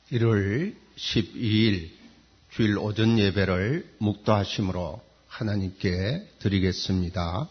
1월 12일 주일 오전 예배를 묵도하심으로 하나님께 드리겠습니다.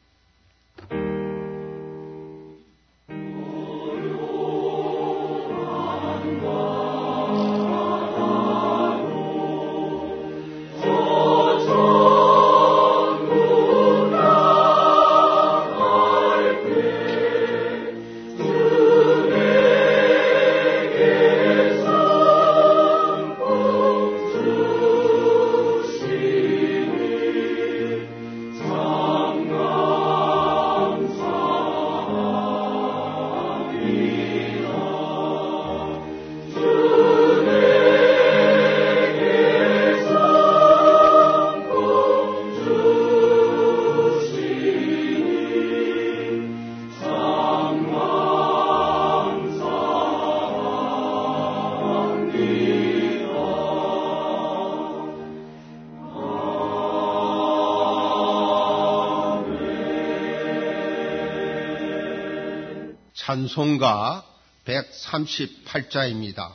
찬송가 138자입니다.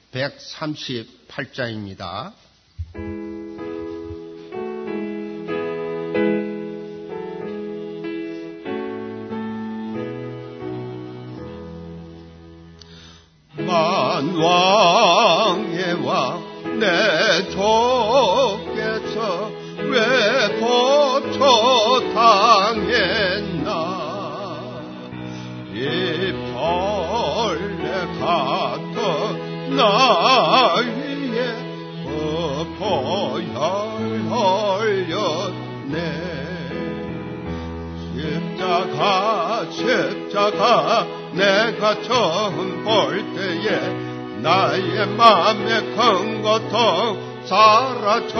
138자입니다. 만왕의 왕 내 주께서 왜 고초당했나 이 벌레 같은 나 위에 보혈 흘렸네. 십자가 내가 처음 볼 때에 나의 맘에 큰 고통 사라져.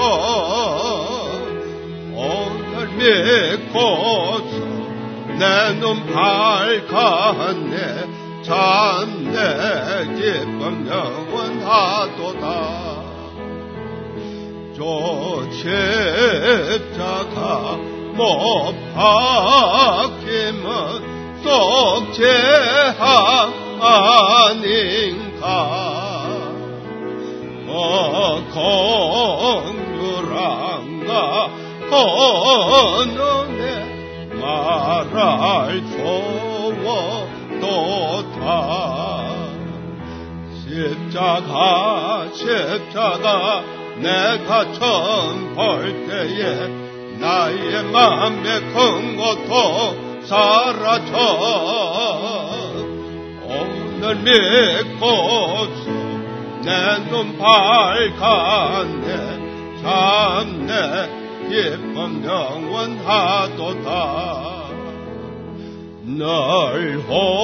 오늘 믿고서 내 눈 밝았네. 참내 기쁨 영원하도다. 저 십자가 못 박힘은 속죄함 아닌가. 공유랑가 건너네 말할 소원도다. 십자가 내가 처음 볼 때에 나의 맘에 큰 고통 사라져. 오늘 믿고서 내 눈 밝았네. 참내 기쁨 영원하도다. 널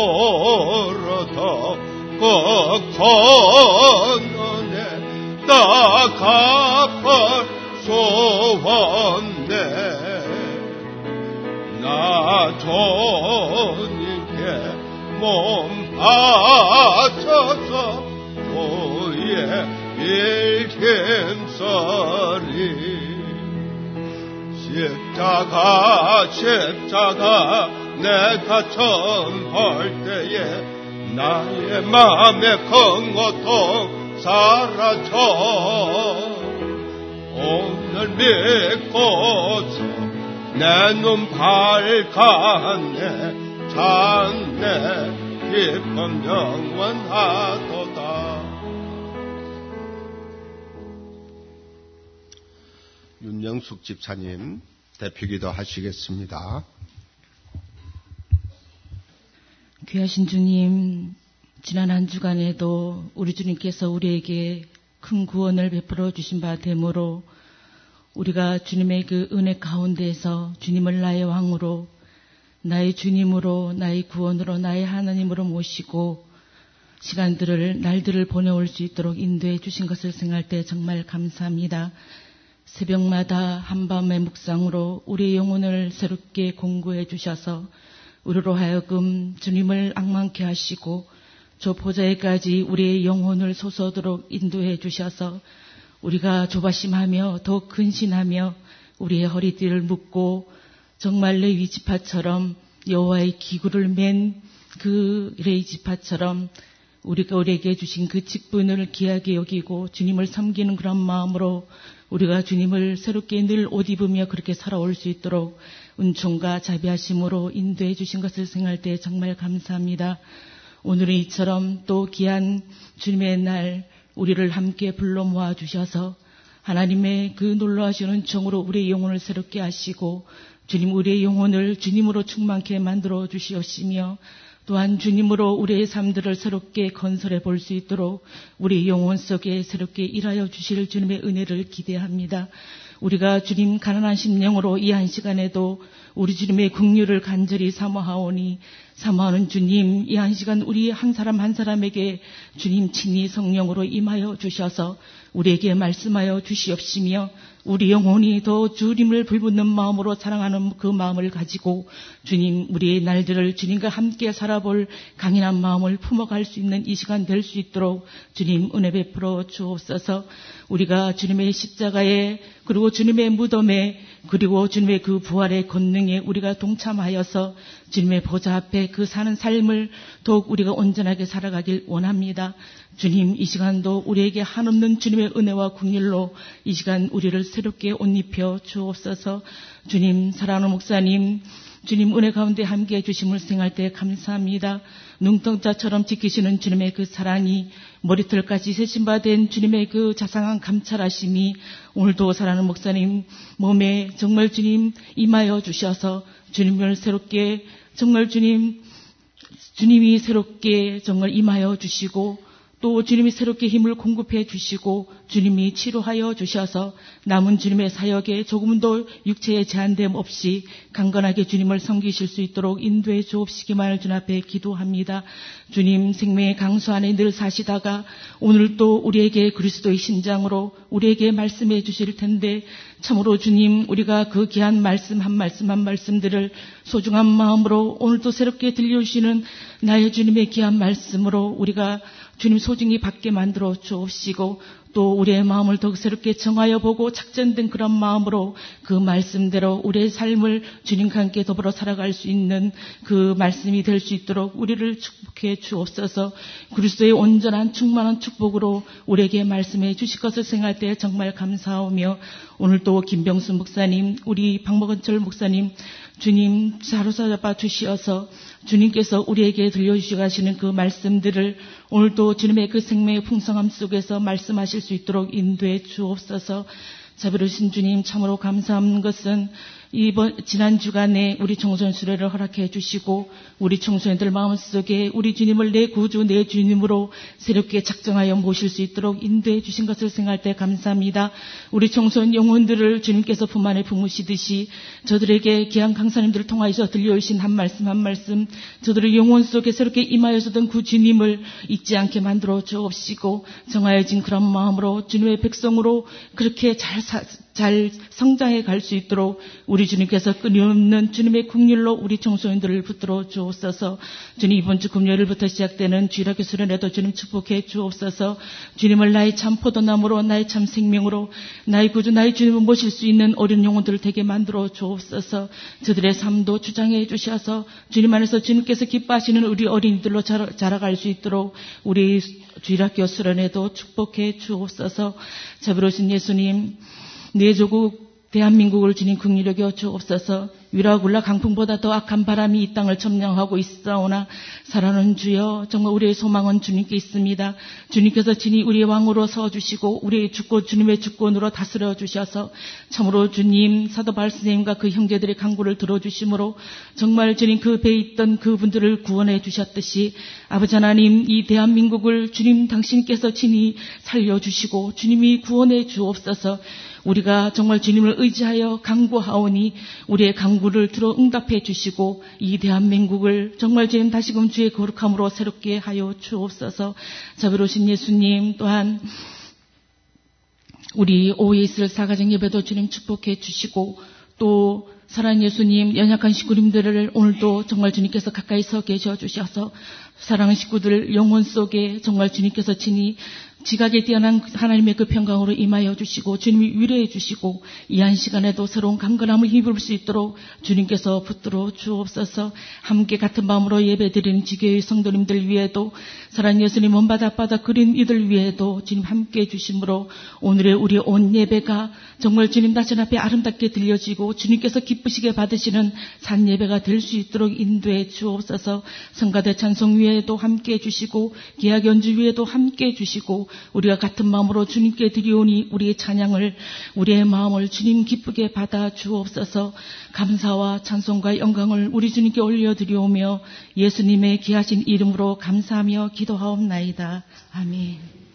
호러도 꼭 건너네. 나 갚을 수 없네. 나 주님께 몸 바쳐서 주의 일 힘쓰리. 십자가 내가 처음 볼 때에 나의 마음에 큰 고통 사라져. 오늘 믿고서 내 눈 밝았네. 참내 기쁨 영원하도다. 윤영숙 집사님 대표기도 하시겠습니다. 귀하신 주님, 지난 한 주간에도 우리 주님께서 우리에게 큰 구원을 베풀어 주신 바 되므로 우리가 주님의 그 은혜 가운데에서 주님을 나의 왕으로, 나의 주님으로, 나의 구원으로, 나의 하나님으로 모시고 날들을 보내올 수 있도록 인도해 주신 것을 생각할 때 정말 감사합니다. 새벽마다 한밤의 묵상으로 우리의 영혼을 새롭게 공부해 주셔서 우리로 하여금 주님을 앙망케 하시고 저 보좌에까지 우리의 영혼을 솟아오도록 인도해 주셔서 우리가 조바심하며 더 근신하며 우리의 허리띠를 묶고 정말 레위지파처럼 여호와의 기구를 맨 그 레위지파처럼 우리에게 주신 그 직분을 귀하게 여기고 주님을 섬기는 그런 마음으로 우리가 주님을 새롭게 늘 옷 입으며 그렇게 살아올 수 있도록 은총과 자비하심으로 인도해 주신 것을 생각할 때 정말 감사합니다. 오늘은 이처럼 또 귀한 주님의 날 우리를 함께 불러 모아 주셔서 하나님의 그 놀라우신 은총으로 우리의 영혼을 새롭게 하시고 주님 우리의 영혼을 주님으로 충만케 만들어 주시옵시며 또한 주님으로 우리의 삶들을 새롭게 건설해 볼 수 있도록 우리 영혼 속에 새롭게 일하여 주실 주님의 은혜를 기대합니다. 우리가 주님 가난한 심령으로 이 한 시간에도 우리 주님의 긍휼을 간절히 사모하오니 사모하는 주님 이 한 시간 우리 한 사람 한 사람에게 주님 친히 성령으로 임하여 주셔서 우리에게 말씀하여 주시옵시며 우리 영혼이 더 주님을 불붙는 마음으로 사랑하는 그 마음을 가지고 주님 우리의 날들을 주님과 함께 살아볼 강인한 마음을 품어갈 수 있는 이 시간 될 수 있도록 주님 은혜 베풀어 주옵소서. 우리가 주님의 십자가에 그리고 주님의 무덤에 그리고 주님의 그 부활의 권능에 우리가 동참하여서 주님의 보좌 앞에 그 사는 삶을 더욱 우리가 온전하게 살아가길 원합니다. 주님 이 시간도 우리에게 한없는 주님의 은혜와 긍휼로 이 시간 우리를 새롭게 옷 입혀 주옵소서. 주님 사랑하는 목사님 주님 은혜 가운데 함께해 주심을 생각할 때 감사합니다. 눈동자처럼 지키시는 주님의 그 사랑이 머리털까지 세심받은 주님의 그 자상한 감찰하심이 오늘도 사랑하는 목사님 몸에 정말 주님 임하여 주셔서 주님을 새롭게 정말 주님이 새롭게 정말 임하여 주시고 또 주님이 새롭게 힘을 공급해 주시고 주님이 치료하여 주셔서 남은 주님의 사역에 조금 더 육체의 제한됨 없이 강건하게 주님을 섬기실 수 있도록 인도해 주옵시기만을 주님 앞에 기도합니다. 주님 생명의 강수 안에 늘 사시다가 오늘 또 우리에게 그리스도의 신장으로 우리에게 말씀해 주실 텐데 참으로 주님 우리가 그 귀한 말씀 한 말씀들을 소중한 마음으로 오늘도 새롭게 들려주시는 나의 주님의 귀한 말씀으로 우리가 주님 소중히 받게 만들어 주옵시고 또 우리의 마음을 더욱 새롭게 정하여 보고 작전된 그런 마음으로 그 말씀대로 우리의 삶을 주님과 함께 더불어 살아갈 수 있는 그 말씀이 될 수 있도록 우리를 축복해 주옵소서. 그리스도의 온전한 충만한 축복으로 우리에게 말씀해 주실 것을 생각할 때 정말 감사하며 오늘도 김병수 목사님 우리 박목은철 목사님 주님 사로잡아 주시어서 주님께서 우리에게 들려주시고 하시는 그 말씀들을 오늘도 주님의 그 생명의 풍성함 속에서 말씀하실 수 있도록 인도해 주옵소서. 자비로우신 주님 참으로 감사하는 것은 지난 주간에 우리 청소년 수련을 허락해 주시고 우리 청소년들 마음속에 우리 주님을 내 구주 내 주님으로 새롭게 작정하여 모실 수 있도록 인도해 주신 것을 생각할 때 감사합니다. 우리 청소년 영혼들을 주님께서 품 안에 품으시듯이 저들에게 귀한 강사님들을 통하여서 들려오신 한 말씀 저들의 영혼 속에 새롭게 임하여서던 그 주님을 잊지 않게 만들어 주옵시고 정하여진 그런 마음으로 주님의 백성으로 그렇게 잘 성장해 갈 수 있도록 우리 주님께서 끊임없는 주님의 긍휼로 우리 청소년들을 붙들어 주옵소서. 주님 이번 주 금요일부터 시작되는 주일학교 수련회도 주님 축복해 주옵소서. 주님을 나의 참 포도나무로 나의 참 생명으로 나의 구주 나의 주님을 모실 수 있는 어린 영혼들을 되게 만들어 주옵소서. 저들의 삶도 주장해 주셔서 주님 안에서 주님께서 기뻐하시는 우리 어린이들로 자라갈 수 있도록 우리 주일학교 수련회도 축복해 주옵소서. 자비로우신 예수님 내 조국 대한민국을 주님 긍휼히 여겨 주옵소서. 위라굴라 강풍보다 더 악한 바람이 이 땅을 점령하고 있사오나 사랑하는 주여 정말 우리의 소망은 주님께 있습니다. 주님께서 친히 우리의 왕으로 서주시고 우리의 주권 주님의 주권으로 다스려 주셔서 참으로 주님 사도 바울 선생님과 그 형제들의 간구를 들어주심으로 정말 주님 그 배에 있던 그분들을 구원해 주셨듯이 아버지 하나님 이 대한민국을 주님 당신께서 친히 살려주시고 주님이 구원해 주옵소서. 우리가 정말 주님을 의지하여 간구하오니 우리의 간구를 들어 응답해 주시고 이 대한민국을 정말 주님 다시금 주의 거룩함으로 새롭게 하여 주옵소서. 자비로우신 예수님 또한 우리 오후에 있을 사가정 예배도 주님 축복해 주시고 또 사랑하는 예수님 연약한 식구님들을 오늘도 정말 주님께서 가까이 서 계셔 주셔서 사랑하는 식구들 영혼 속에 정말 주님께서 친히 지각에 뛰어난 하나님의 그 평강으로 임하여 주시고 주님이 위로해 주시고 이 한 시간에도 새로운 강건함을 힘입을 수 있도록 주님께서 붙들어 주옵소서. 함께 같은 마음으로 예배드리는 지교의 성도님들 위에도 사랑하는 예수님 원바다 앞바다 그린 이들 위에도 주님 함께해 주심으로 오늘의 우리 온 예배가 정말 주님 나신 앞에 아름답게 들려지고 주님께서 기쁘시게 받으시는 산 예배가 될 수 있도록 인도해 주옵소서. 성가대 찬송 위에도 함께해 주시고 계약 연주 위에도 함께해 주시고 우리가 같은 마음으로 주님께 드리오니 우리의 찬양을 우리의 마음을 주님 기쁘게 받아 주옵소서. 감사와 찬송과 영광을 우리 주님께 올려드리오며 예수님의 귀하신 이름으로 감사하며 기도하옵나이다. 아멘.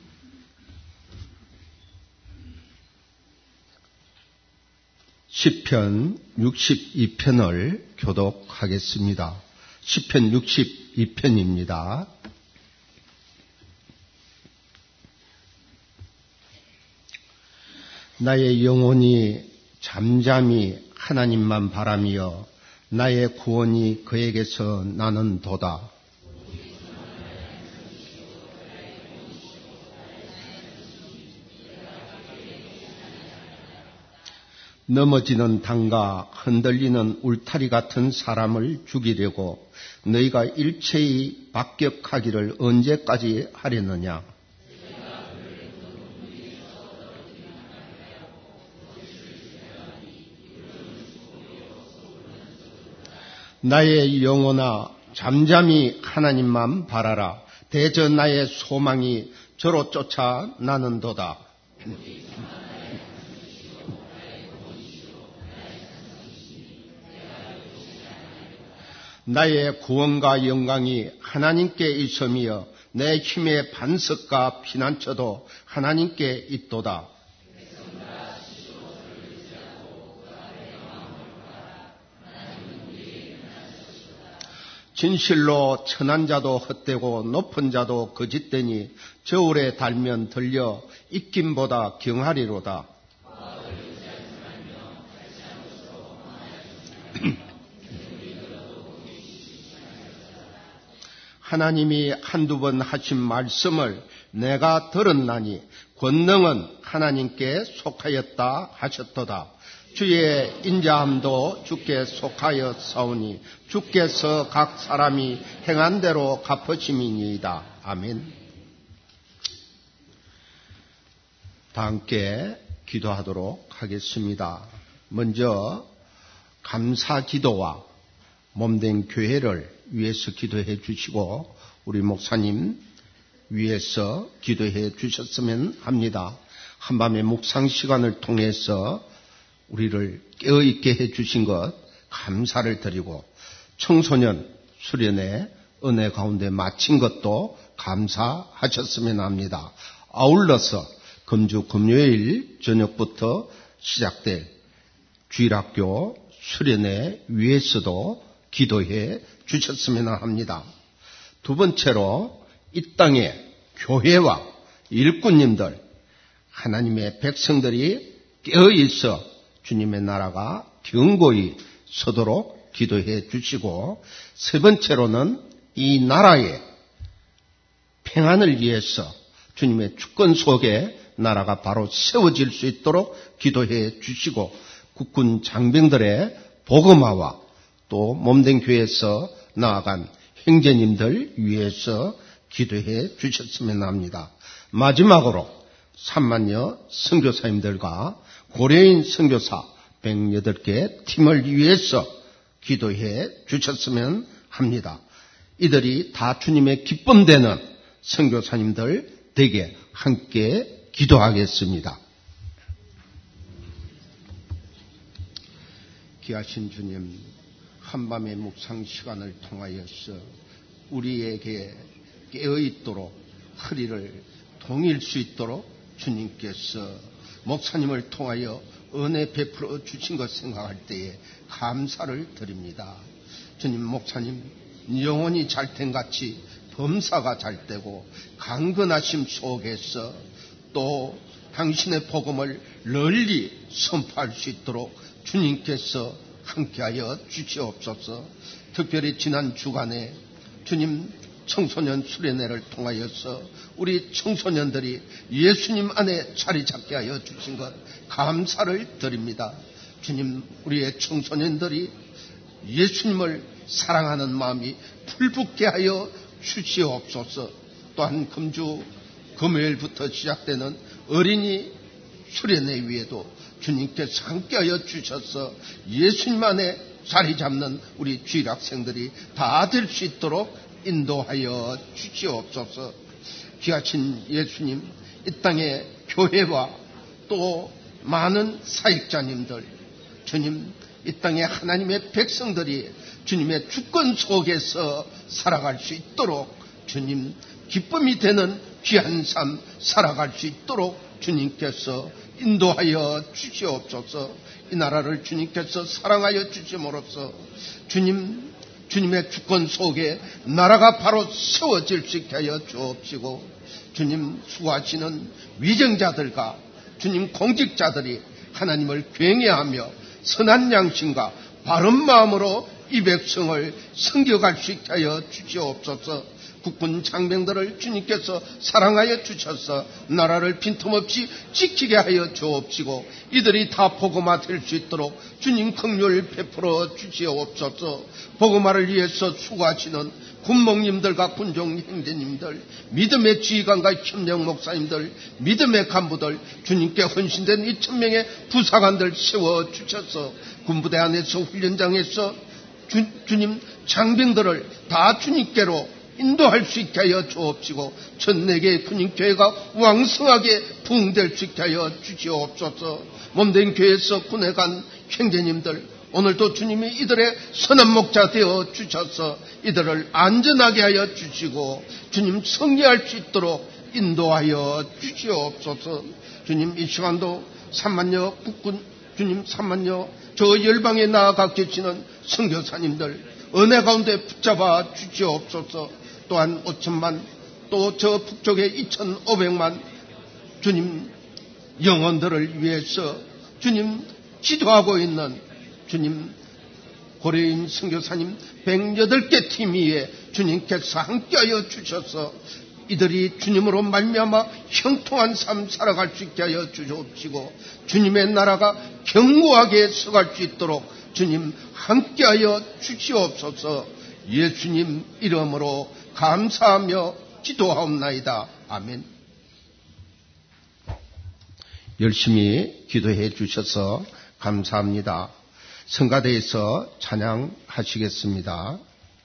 시편 62편을 교독하겠습니다. 시편 62편입니다. 나의 영혼이 잠잠히 하나님만 바라며 나의 구원이 그에게서 나는도다. 넘어지는 당과 흔들리는 울타리 같은 사람을 죽이려고 너희가 일체의 박격하기를 언제까지 하려느냐. 나의 영혼아 잠잠히 하나님만 바라라. 대저 나의 소망이 저로 쫓아 나는도다. 나의 구원과 영광이 하나님께 있으며 내 힘의 반석과 피난처도 하나님께 있도다. 진실로 천한 자도 헛되고 높은 자도 거짓되니 저울에 달면 들려 입김보다 경하리로다. 하나님이 한두 번 하신 말씀을 내가 들었나니 권능은 하나님께 속하였다 하셨도다. 주의 인자함도 주께 속하여 싸우니 주께서 각 사람이 행한 대로 갚으심이니이다. 아멘. 다 함께 기도하도록 하겠습니다. 먼저 감사 기도와 몸된 교회를 위해서 기도해 주시고 우리 목사님 위해서 기도해 주셨으면 합니다. 한밤의 묵상 시간을 통해서 우리를 깨어있게 해 주신 것 감사를 드리고 청소년 수련회 은혜 가운데 마친 것도 감사하셨으면 합니다. 아울러서 금주 금요일 저녁부터 시작될 주일학교 수련회 위해서도 기도해 주셨으면 합니다. 두 번째로 이 땅의 교회와 일꾼님들, 하나님의 백성들이 깨어있어 주님의 나라가 견고히 서도록 기도해 주시고, 세 번째로는 이 나라의 평안을 위해서 주님의 주권 속에 나라가 바로 세워질 수 있도록 기도해 주시고, 국군 장병들의 복음화와 또 몸된 교회에서 나아간 형제님들 위해서 기도해 주셨으면 합니다. 마지막으로 3만여 선교사님들과 고려인 선교사 108개 팀을 위해서 기도해 주셨으면 합니다. 이들이 다 주님의 기쁨되는 선교사님들 되게 함께 기도하겠습니다. 귀하신 주님, 한밤의 묵상 시간을 통하여서 우리에게 깨어있도록 허리를 동일 수 있도록 주님께서 목사님을 통하여 은혜 베풀어 주신 것 생각할 때에 감사를 드립니다. 주님, 목사님 영혼이 잘된 같이 범사가 잘되고 강건하심 속에서 또 당신의 복음을 널리 선포할 수 있도록 주님께서 함께하여 주시옵소서. 특별히 지난 주간에 주님 청소년 수련회를 통하여서 우리 청소년들이 예수님 안에 자리 잡게 하여 주신 것 감사를 드립니다. 주님, 우리의 청소년들이 예수님을 사랑하는 마음이 불붙게 하여 주시옵소서. 또한 금주 금요일부터 시작되는 어린이 수련회 위에도 주님께서 함께하여 주셔서 예수님 안에 자리 잡는 우리 주일학생들이 다 될 수 있도록 인도하여 주시옵소서. 귀하신 예수님, 이 땅의 교회와 또 많은 사역자님들, 주님, 이 땅의 하나님의 백성들이 주님의 주권 속에서 살아갈 수 있도록 주님, 기쁨이 되는 귀한 삶 살아갈 수 있도록 주님께서 인도하여 주시옵소서. 이 나라를 주님께서 사랑하여 주심으로써 주님의 주권 속에 나라가 바로 세워질 수 있게 하여 주옵시고, 주님 수고하시는 위정자들과 주님 공직자들이 하나님을 경외하며 선한 양심과 바른 마음으로 이 백성을 섬겨갈 수 있게 하여 주시옵소서. 국군 장병들을 주님께서 사랑하여 주셔서 나라를 빈틈없이 지키게 하여 주옵시고, 이들이 다 복음화 될 수 있도록 주님 긍휼을 베풀어 주시옵소서. 복음화를 위해서 수고하시는 군목님들과 군종 형제님들, 믿음의 지휘관과 협력 목사님들, 믿음의 간부들, 주님께 헌신된 2,000명의 부사관들 세워주셔서 군부대 안에서 훈련장에서 주님 장병들을 다 주님께로 인도할 수 있게 하여 주옵시고, 전내계 군인교회가 왕성하게 부흥될 수 있게 하여 주시옵소서. 몸된 교회에서 군에 간 형제님들, 오늘도 주님이 이들의 선한 목자 되어 주셔서 이들을 안전하게 하여 주시고 주님 승리할 수 있도록 인도하여 주시옵소서. 주님, 이 시간도 3만여 국군, 주님 3만여 저 열방에 나아가 계시는 선교사님들 은혜 가운데 붙잡아 주시옵소서. 또한 5천만, 또 저 북쪽에 2,500만 주님 영혼들을 위해서 주님 기도하고 있는 주님 고려인 선교사님 108개 팀 위에 주님께서 함께하여 주셔서 이들이 주님으로 말미암아 형통한 삶 살아갈 수 있게 하여 주옵시고, 주님의 나라가 견고하게 서갈 수 있도록 주님 함께하여 주시옵소서. 예수님 이름으로 감사하며 기도하옵나이다. 아멘. 열심히 기도해 주셔서 감사합니다. 성가대에서 찬양하시겠습니다.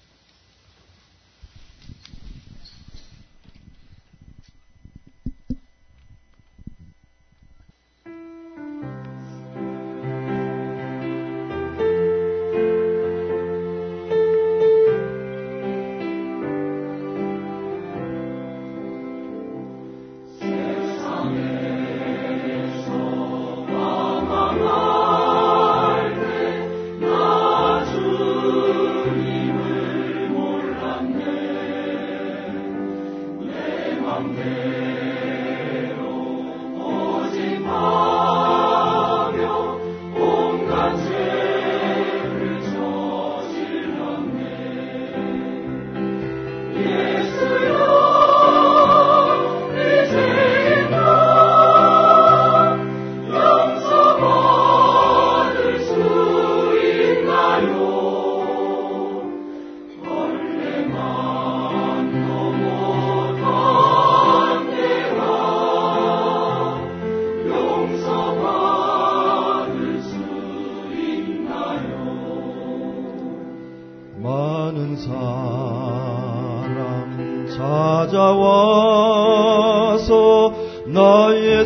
찾아와서 나의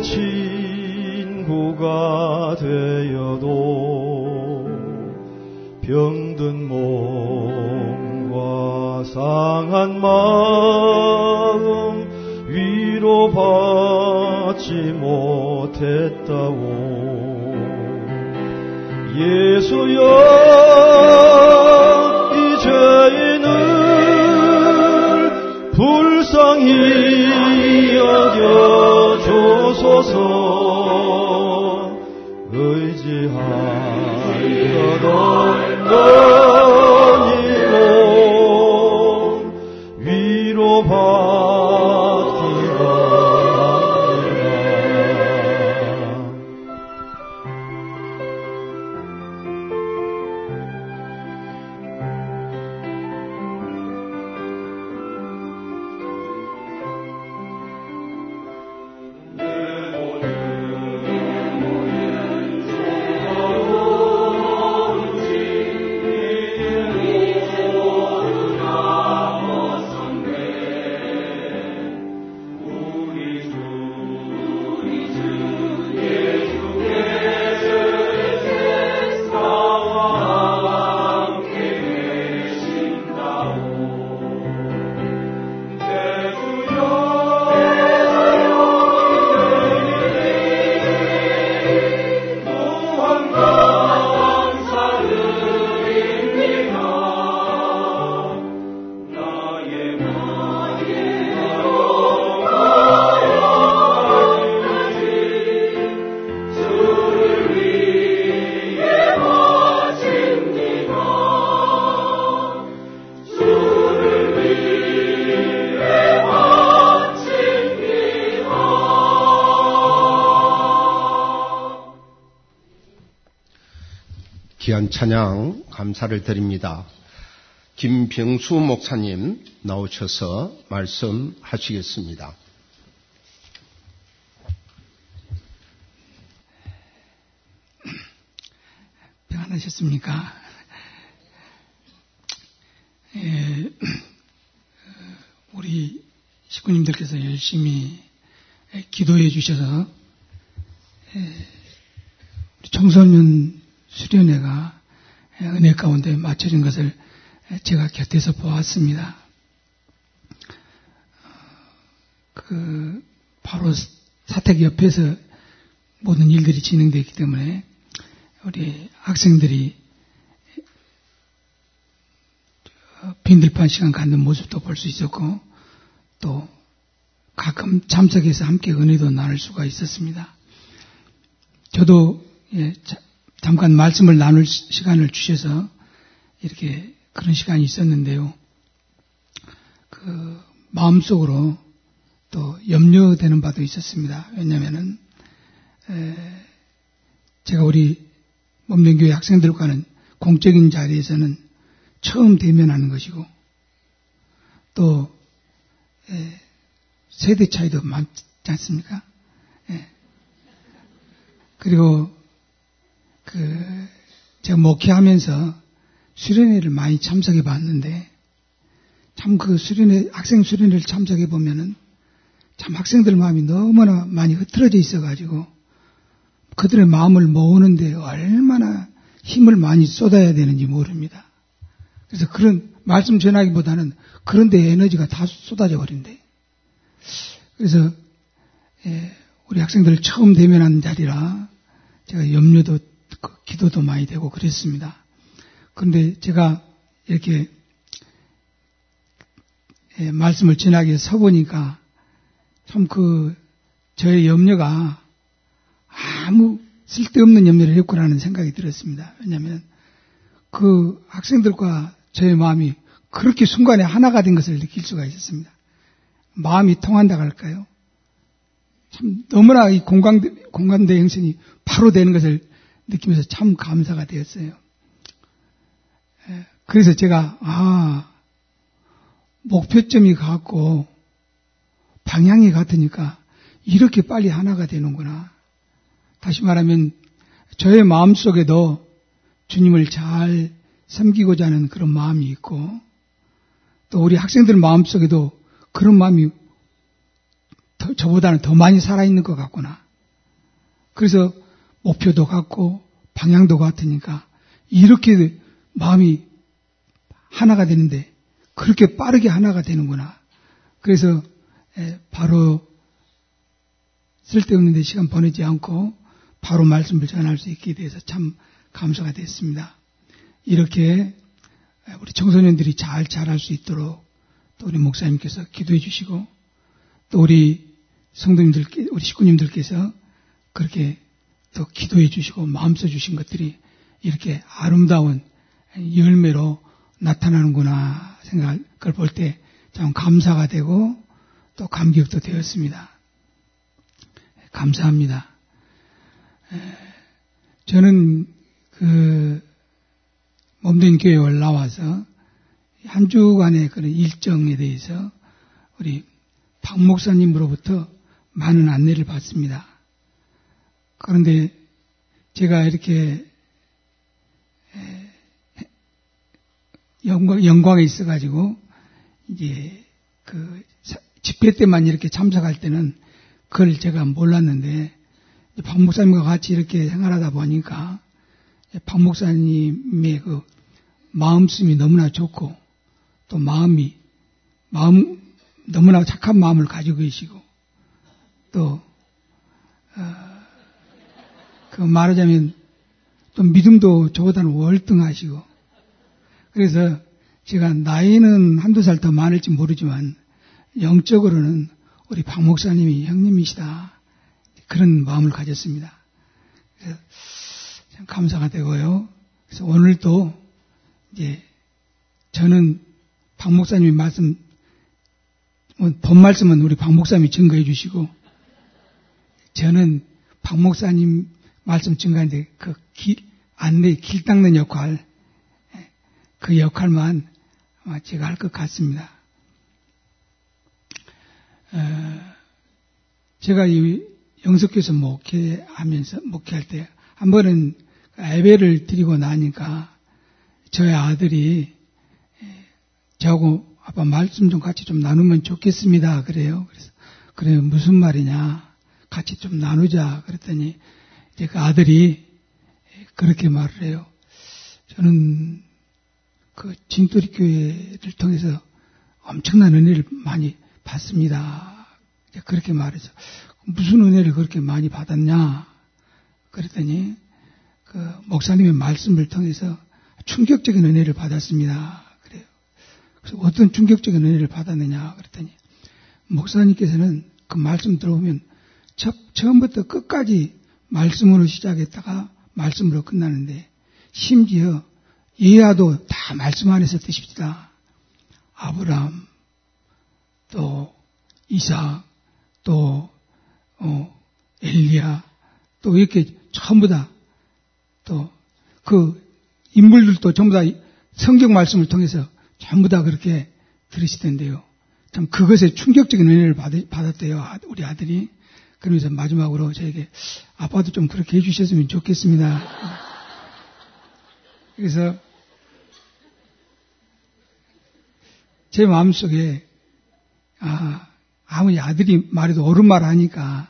친구가 되어도 병든 몸과 상한 마음 위로받지 못했다고 예수여 이 죄인을 불쌍히 여겨주소서. 의지하였던 이 몸 귀한 찬양 감사를 드립니다. 김병수 목사님 나오셔서 말씀하시겠습니다. 평안하셨습니까? 우리 식구님들께서 열심히 기도해 주셔서 우리 청소년 수련회가 은혜 가운데 맞춰진 것을 제가 곁에서 보았습니다. 바로 사택 옆에서 모든 일들이 진행되기 때문에 우리 학생들이 빈들판 시간 갖는 모습도 볼 수 있었고, 또 가끔 참석해서 함께 은혜도 나눌 수가 있었습니다. 저도 잠깐 말씀을 나눌 시간을 주셔서 이렇게 그런 시간이 있었는데요. 마음속으로 또 염려되는 바도 있었습니다. 왜냐하면은 제가 우리 몸된교회 학생들과는 공적인 자리에서는 처음 대면하는 것이고, 또 세대 차이도 많지 않습니까? 그리고 제가 목회하면서 수련회를 많이 참석해 봤는데, 참 학생 수련회를 참석해 보면은 참 학생들 마음이 너무나 많이 흐트러져 있어가지고 그들의 마음을 모으는데 얼마나 힘을 많이 쏟아야 되는지 모릅니다. 그래서 그런 말씀 전하기보다는 그런 데 에너지가 다 쏟아져 버린대. 그래서 우리 학생들 처음 대면하는 자리라 제가 염려도 기도도 많이 되고 그랬습니다. 그런데 제가 이렇게 말씀을 전하기 위해서 서보니까 참 저의 염려가 아무 쓸데없는 염려를 했구나라는 생각이 들었습니다. 왜냐하면 그 학생들과 저의 마음이 그렇게 순간에 하나가 된 것을 느낄 수가 있었습니다. 마음이 통한다고 할까요? 참 너무나 이 공감대 형성이 바로 되는 것을 느끼면서 참 감사가 되었어요. 그래서 제가 목표점이 같고 방향이 같으니까 이렇게 빨리 하나가 되는구나. 다시 말하면 저의 마음속에도 주님을 잘 섬기고자 하는 그런 마음이 있고, 또 우리 학생들 마음속에도 그런 마음이 저보다는 더 많이 살아있는 것 같구나. 그래서 목표도 같고 방향도 같으니까 이렇게 마음이 하나가 되는데 그렇게 빠르게 하나가 되는구나. 그래서 바로 쓸데없는 데 시간 보내지 않고 바로 말씀을 전할 수 있게 돼서 참 감사가 됐습니다. 이렇게 우리 청소년들이 잘 자랄 수 있도록 또 우리 목사님께서 기도해 주시고, 또 우리 성도님들께, 우리 식구님들께서 그렇게 또 기도해 주시고 마음 써 주신 것들이 이렇게 아름다운 열매로 나타나는구나 생각을 볼 때 참 감사가 되고 또 감격도 되었습니다. 감사합니다. 저는 몸된 교회에 올라와서 한 주간의 그런 일정에 대해서 우리 박 목사님으로부터 많은 안내를 받습니다. 그런데 제가 이렇게 영광에 있어가지고 이제 집회 때만 이렇게 참석할 때는 그걸 제가 몰랐는데, 박 목사님과 같이 이렇게 생활하다 보니까 박 목사님의 마음씀이 너무나 좋고, 또 너무나 착한 마음을 가지고 계시고, 또 말하자면 또 믿음도 저보다는 월등하시고, 그래서 제가 나이는 한두 살 더 많을지 모르지만 영적으로는 우리 박 목사님이 형님이시다, 그런 마음을 가졌습니다. 그래서 참 감사가 되고요. 그래서 오늘도 이제 저는 박 목사님이 본 말씀은 우리 박 목사님이 증거해 주시고, 저는 박 목사님 말씀 증거하는데 안내 길 닦는 역할, 그 역할만 아마 제가 할 것 같습니다. 제가 이 영석교에서 목회할 때 한 번은 예배를 드리고 나니까 저희 아들이 저하고 아빠 말씀 좀 같이 좀 나누면 좋겠습니다. 그래요. 그래서 그래요. 무슨 말이냐? 같이 좀 나누자. 그랬더니 이제 그 아들이 그렇게 말을 해요. 저는 그 진토리 교회를 통해서 엄청난 은혜를 많이 받습니다. 그렇게 말해서 무슨 은혜를 그렇게 많이 받았냐? 그랬더니 그 목사님의 말씀을 통해서 충격적인 은혜를 받았습니다. 그래요. 그래서 어떤 충격적인 은혜를 받았느냐? 그랬더니 목사님께서는 그 말씀 들어보면 처음부터 끝까지 말씀으로 시작했다가 말씀으로 끝나는데 심지어 예화도 다 말씀 안에서 드십시다. 아브라함, 또 이삭, 또 엘리야, 또 이렇게 전부 다 또 그 인물들도 전부 다 성경 말씀을 통해서 전부 다 그렇게 들으시던데요. 참 그것에 충격적인 은혜를 받았대요. 우리 아들이. 그러면서 마지막으로 저에게 아빠도 좀 그렇게 해주셨으면 좋겠습니다. 그래서 제 마음속에 아무리 아들이 말해도 옳은 말 하니까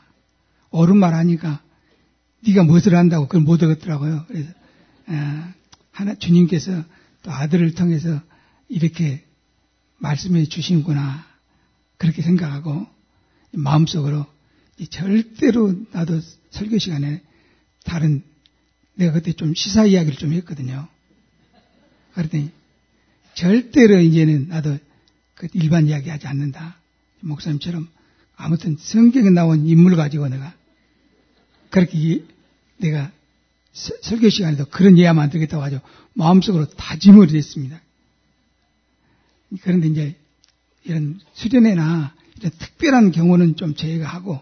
네가 무엇을 한다고 그걸 못 얻었더라고요. 그래서 하나 주님께서 또 아들을 통해서 이렇게 말씀해 주시는구나 그렇게 생각하고 마음속으로 절대로 나도 설교 시간에 내가 그때 좀 시사 이야기를 좀 했거든요. 그랬더니 절대로 이제는 나도 그 일반 이야기 하지 않는다. 목사님처럼 아무튼 성경에 나온 인물 가지고 그렇게 내가 설교 시간에도 그런 예화만 들겠다고 하죠. 마음속으로 다짐을 했습니다. 그런데 이제 이런 수련회나 이런 특별한 경우는 좀 제외하고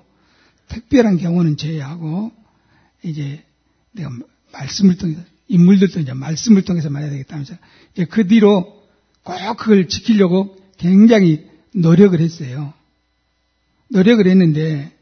이제 내가 말씀을 통해서 인물들도 이제 말씀을 통해서 말해야 되겠다면서 이제 그 뒤로 꼭 그걸 지키려고 굉장히 노력을 했어요. 노력을 했는데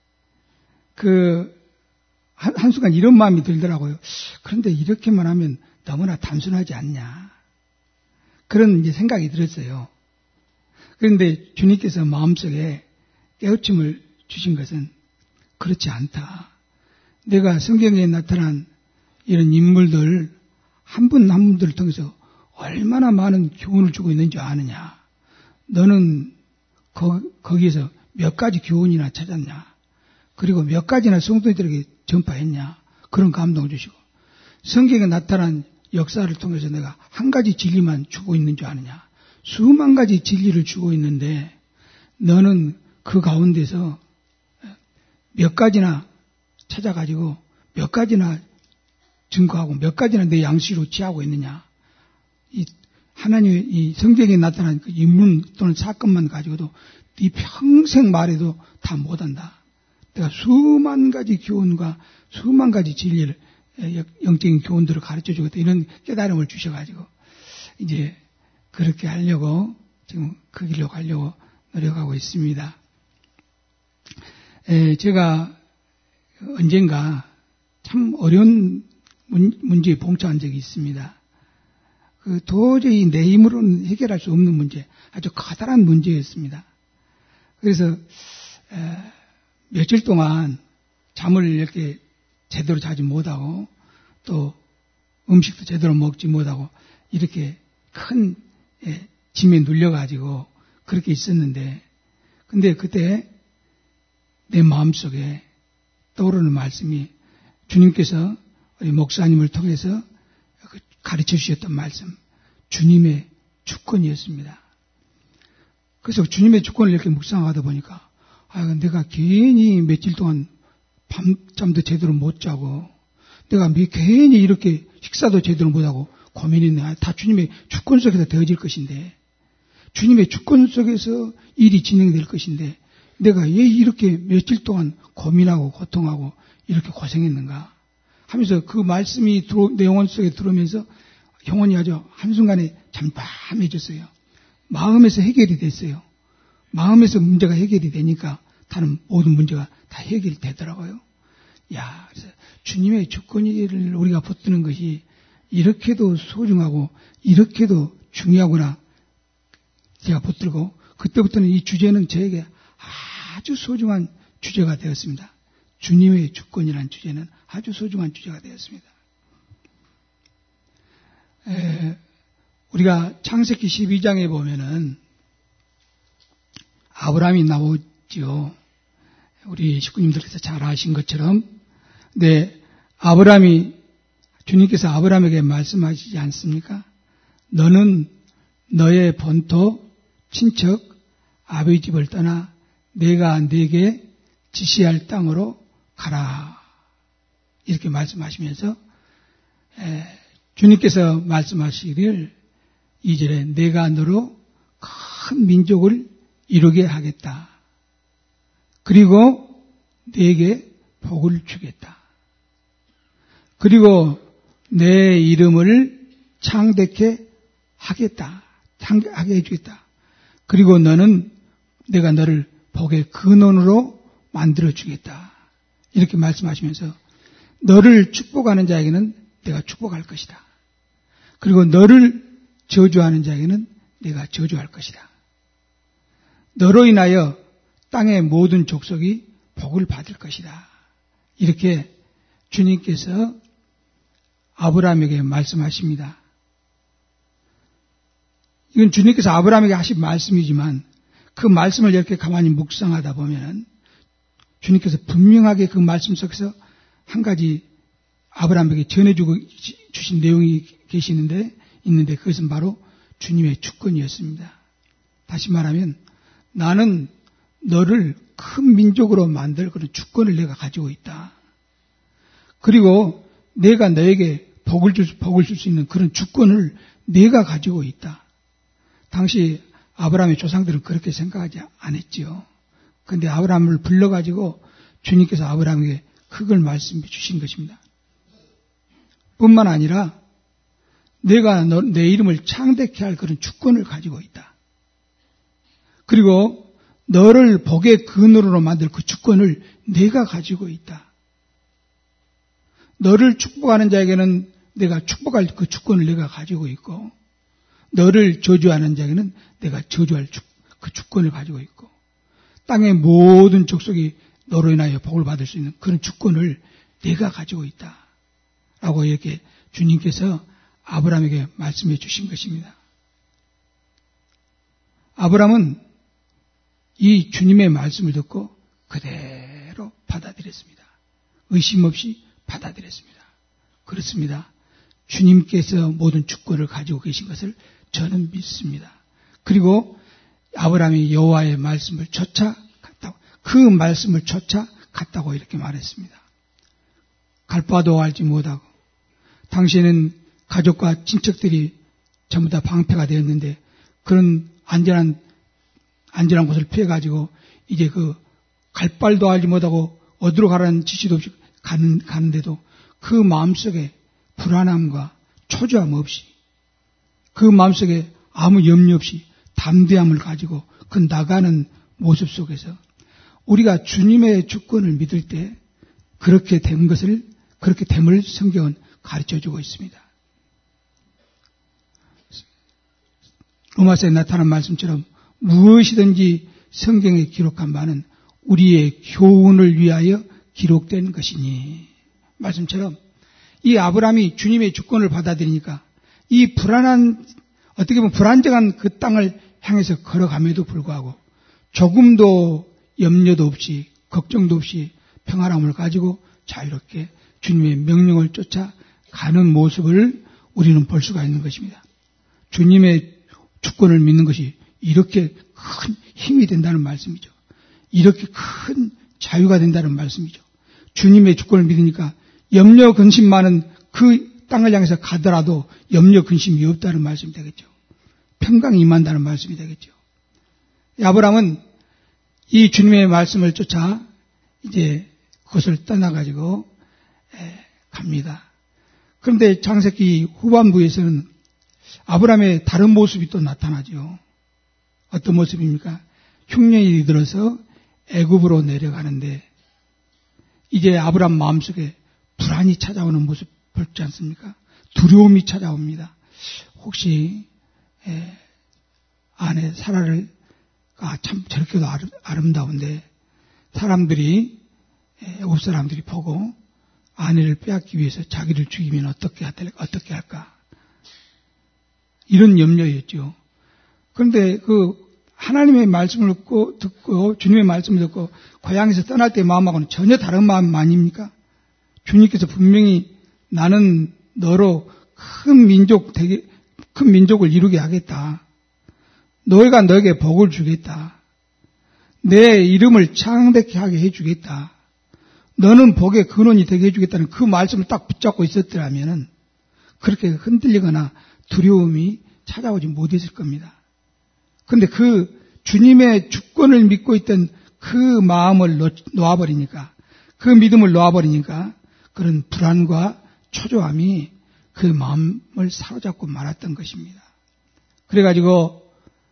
한순간 이런 마음이 들더라고요. 그런데 이렇게만 하면 너무나 단순하지 않냐. 그런 이제 생각이 들었어요. 그런데 주님께서 마음속에 깨우침을 주신 것은 그렇지 않다. 내가 성경에 나타난 이런 인물들 한 분 한 분들을 통해서 얼마나 많은 교훈을 주고 있는 줄 아느냐. 너는 거기에서 몇 가지 교훈이나 찾았냐. 그리고 몇 가지나 성도들에게 전파했냐. 그런 감동을 주시고 성경에 나타난 역사를 통해서 내가 한 가지 진리만 주고 있는 줄 아느냐. 수만 가지 진리를 주고 있는데 너는 그 가운데서 몇 가지나 찾아가지고 몇 가지나 증거하고 몇 가지나 내 양식으로 취하고 있느냐. 이 하나님의 이 성경에 나타난 그 인물 또는 사건만 가지고도 네 평생 말해도 다 못한다. 내가 수만 가지 교훈과 수만 가지 진리를 영적인 교훈들을 가르쳐 주겠다. 이런 깨달음을 주셔가지고 이제 그렇게 하려고 지금 그 길로 가려고 노력하고 있습니다. 제가 언젠가 참 어려운 문제에 봉착한 적이 있습니다. 도저히 내 힘으로는 해결할 수 없는 문제, 아주 커다란 문제였습니다. 그래서 며칠 동안 잠을 이렇게 제대로 자지 못하고 또 음식도 제대로 먹지 못하고 이렇게 큰 짐에 눌려가지고 그렇게 있었는데 근데 그때 내 마음속에 떠오르는 말씀이 주님께서 우리 목사님을 통해서 가르쳐 주셨던 말씀, 주님의 주권이었습니다. 그래서 주님의 주권을 이렇게 묵상하다 보니까 내가 괜히 며칠 동안 밤잠도 제대로 못 자고 내가 괜히 이렇게 식사도 제대로 못하고 고민했네. 다 주님의 주권 속에서 되어질 것인데 주님의 주권 속에서 일이 진행될 것인데 내가 왜 이렇게 며칠 동안 고민하고 고통하고 이렇게 고생했는가 하면서 그 말씀이 내 영혼 속에 들어오면서 영혼이 아주 한순간에 잠잠해졌어요. 마음에서 해결이 됐어요. 마음에서 문제가 해결이 되니까 다른 모든 문제가 다 해결이 되더라고요. 야, 그래서 주님의 주권을 우리가 붙드는 것이 이렇게도 소중하고 이렇게도 중요하구나. 제가 붙들고 그때부터는 이 주제는 저에게 아주 소중한 주제가 되었습니다. 주님의 주권이라는 주제는 아주 소중한 주제가 되었습니다. 우리가 창세기 12장에 보면은 아브라함이 나오죠. 우리 식구님들께서 잘 아신 것처럼, 주님께서 아브라함에게 말씀하시지 않습니까? 너는 너의 본토, 친척, 아버지 집을 떠나 내가 네게 지시할 땅으로 가라. 이렇게 말씀하시면서 주님께서 말씀하시기를 2절에 내가 너로 큰 민족을 이루게 하겠다. 그리고 네게 복을 주겠다. 그리고 내 이름을 창대케 하겠다. 하게 해주겠다. 그리고 내가 너를 복의 근원으로 만들어 주겠다. 이렇게 말씀하시면서 너를 축복하는 자에게는 내가 축복할 것이다. 그리고 너를 저주하는 자에게는 내가 저주할 것이다. 너로 인하여 땅의 모든 족속이 복을 받을 것이다. 이렇게 주님께서 아브라함에게 말씀하십니다. 이건 주님께서 아브라함에게 하신 말씀이지만 그 말씀을 이렇게 가만히 묵상하다 보면 주님께서 분명하게 그 말씀 속에서 한 가지 아브라함에게 전해주고 주신 내용이 있는데 그것은 바로 주님의 주권이었습니다. 다시 말하면 나는 너를 큰 민족으로 만들 그런 주권을 내가 가지고 있다. 그리고 내가 너에게 복을 줄 수 있는 그런 주권을 내가 가지고 있다. 당시 아브라함의 조상들은 그렇게 생각하지 않았지요. 그런데 아브라함을 불러가지고 주님께서 아브라함에게 그걸 말씀해 주신 것입니다. 뿐만 아니라 내가 내 이름을 창대케 할 그런 주권을 가지고 있다. 그리고 너를 복의 근원으로 만들 그 주권을 내가 가지고 있다. 너를 축복하는 자에게는 내가 축복할 그 주권을 내가 가지고 있고 너를 저주하는 자에게는 내가 저주할 그 주권을 가지고 있고 땅의 모든 족속이 너로 인하여 복을 받을 수 있는 그런 주권을 내가 가지고 있다. 라고 이렇게 주님께서 아브라함에게 말씀해 주신 것입니다. 아브라함은 이 주님의 말씀을 듣고 그대로 받아들였습니다. 의심 없이 받아들였습니다. 그렇습니다. 주님께서 모든 주권을 가지고 계신 것을 저는 믿습니다. 그리고 아브라함이 여호와의 말씀을 쫓아갔다고, 그 말씀을 쫓아갔다고 이렇게 말했습니다. 갈 바도 알지 못하고 당시에는 가족과 친척들이 전부 다 방패가 되었는데 그런 안전한 곳을 피해가지고 이제 갈 바도 알지 못하고 어디로 가라는 지시도 없이 가는데도 그 마음속에 불안함과 초조함 없이 그 마음속에 아무 염려 없이 담대함을 가지고 그 나가는 모습 속에서 우리가 주님의 주권을 믿을 때 그렇게 됨을 성경은 가르쳐주고 있습니다. 로마서에 나타난 말씀처럼 무엇이든지 성경에 기록한 바는 우리의 교훈을 위하여 기록된 것이니 말씀처럼 이 아브라함이 주님의 주권을 받아들이니까 이 어떻게 보면 불안정한 그 땅을 향해서 걸어감에도 불구하고 조금도 염려도 없이 걱정도 없이 평안함을 가지고 자유롭게 주님의 명령을 쫓아 가는 모습을 우리는 볼 수가 있는 것입니다. 주님의 주권을 믿는 것이 이렇게 큰 힘이 된다는 말씀이죠. 이렇게 큰 자유가 된다는 말씀이죠. 주님의 주권을 믿으니까 염려 근심 많은 그 땅을 향해서 가더라도 염려 근심이 없다는 말씀이 되겠죠. 평강이 임한다는 말씀이 되겠죠. 아브라함은 이 주님의 말씀을 쫓아 이제 그것을 떠나가지고 합니다. 그런데 창세기 후반부에서는 아브라함의 다른 모습이 또 나타나죠. 어떤 모습입니까? 흉년이 들어서 애굽으로 내려가는데 이제 아브라함 마음속에 불안이 찾아오는 모습 보지 않습니까? 두려움이 찾아옵니다. 혹시 아내 사라를 참 저렇게도 아름다운데 사람들이 애굽 사람들이 보고 아내를 빼앗기 위해서 자기를 죽이면 어떻게 할까? 이런 염려였죠. 그런데 하나님의 말씀을 듣고 주님의 말씀을 듣고 고향에서 떠날 때 마음하고는 전혀 다른 마음 아닙니까? 주님께서 분명히 나는 너로 큰 민족을 이루게 하겠다. 너희가 너에게 복을 주겠다. 내 이름을 창대케 하게 해주겠다. 너는 복의 근원이 되게 해주겠다는 그 말씀을 딱 붙잡고 있었더라면은 그렇게 흔들리거나 두려움이 찾아오지 못했을 겁니다. 그런데 그 주님의 주권을 믿고 있던 그 마음을 놓아버리니까, 그 믿음을 놓아버리니까 그런 불안과 초조함이 그 마음을 사로잡고 말았던 것입니다. 그래가지고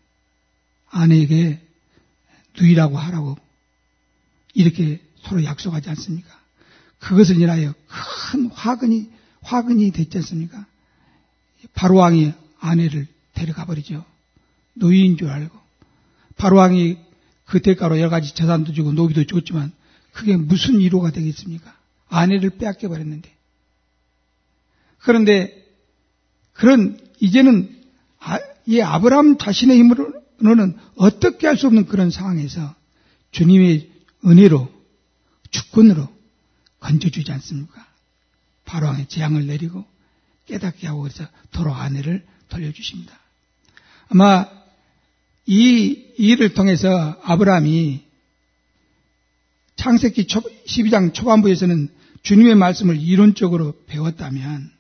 아내에게 누이라고 하라고 이렇게 서로 약속하지 않습니까? 그것을 인하여 큰 화근이 됐지 않습니까? 바로왕이 아내를 데려가 버리죠. 노예인 줄 알고. 바로왕이 그 대가로 여러 가지 재산도 주고 노비도 줬지만 그게 무슨 위로가 되겠습니까? 아내를 빼앗겨 버렸는데. 그런데 이제는 이 아브라함 자신의 힘으로는 어떻게 할 수 없는 그런 상황에서 주님의 은혜로 주권으로 건져주지 않습니까? 바로왕의 재앙을 내리고 깨닫게 하고 그래서 도로 아내를 돌려주십니다. 아마 이 일을 통해서 아브라함이 창세기 12장 초반부에서는 주님의 말씀을 이론적으로 배웠다면,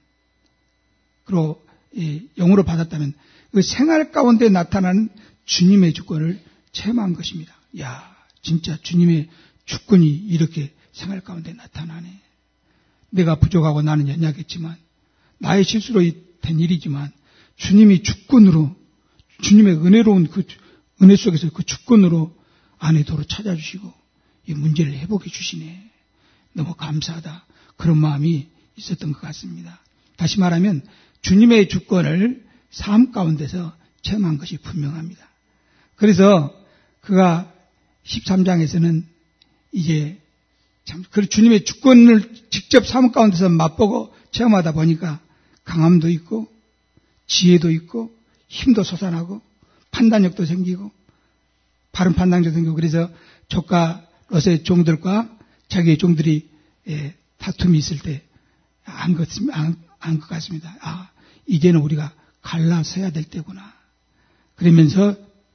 그리고 영으로 받았다면 그 생활 가운데 나타나는 주님의 주권을 체험한 것입니다. 야, 진짜 주님의 주권이 이렇게 생활 가운데 나타나네. 내가 부족하고 나는 연약했지만, 나의 실수로 된 일이지만 주님이 주권으로, 주님의 은혜로운 그 은혜 속에서 그 주권으로 아내 도로 찾아주시고 이 문제를 회복해 주시네. 너무 감사하다. 그런 마음이 있었던 것 같습니다. 다시 말하면 주님의 주권을 삶 가운데서 체험한 것이 분명합니다. 그래서 그가 13장에서는 이제 참 주님의 주권을 직접 삶 가운데서 맛보고 체험하다 보니까 강함도 있고 지혜도 있고 힘도 솟아나고 판단력도 생기고 바른 판단력도 생기고, 그래서 조카 롯의 종들과 자기의 종들이 다툼이 있을 때 안 것 같습니다. 아, 이제는 우리가 갈라서야 될 때구나. 그러면서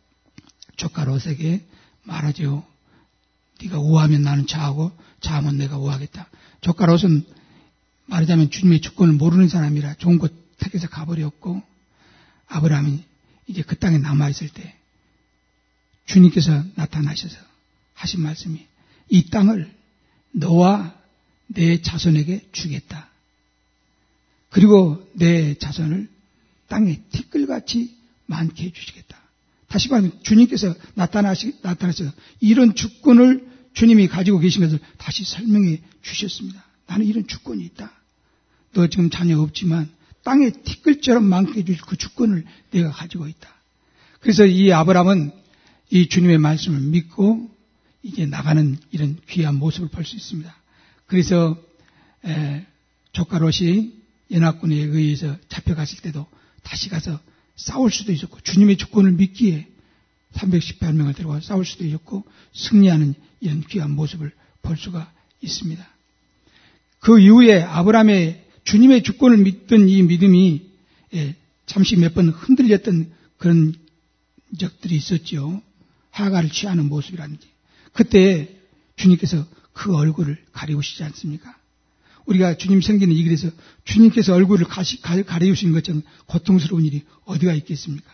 조카 롯에게 말하죠. 네가 우하면 나는 좌하고 좌하면 내가 우하겠다. 조카 롯은 말하자면 주님의 주권을 모르는 사람이라 좋은 곳 택해서 가버렸고, 아브라함이 이제 그 땅에 남아있을 때 주님께서 나타나셔서 하신 말씀이 이 땅을 너와 내 자손에게 주겠다. 그리고 내 자손을 땅에 티끌같이 많게 해주시겠다. 다시 말하면 주님께서 나타나셔서 이런 주권을 주님이 가지고 계신 것을 다시 설명해 주셨습니다. 나는 이런 주권이 있다. 너 지금 자녀 없지만 땅에 티끌처럼 많게 해줄 그 주권을 내가 가지고 있다. 그래서 이 아브라함은 이 주님의 말씀을 믿고 이제 나가는 이런 귀한 모습을 볼 수 있습니다. 그래서 조카 롯이 연합군에 의해서 잡혀갔을 때도 다시 가서 싸울 수도 있었고, 주님의 주권을 믿기에 318명을 데리고 싸울 수도 있었고 승리하는 이런 귀한 모습을 볼 수가 있습니다. 그 이후에 아브라함의 주님의 주권을 믿던 이 믿음이 잠시 몇 번 흔들렸던 그런 적들이 있었죠. 하가를 취하는 모습이라든지. 그때 주님께서 그 얼굴을 가리우시지 않습니까? 우리가 주님 생기는 이 길에서 주님께서 얼굴을 가리우시는 것처럼 고통스러운 일이 어디가 있겠습니까?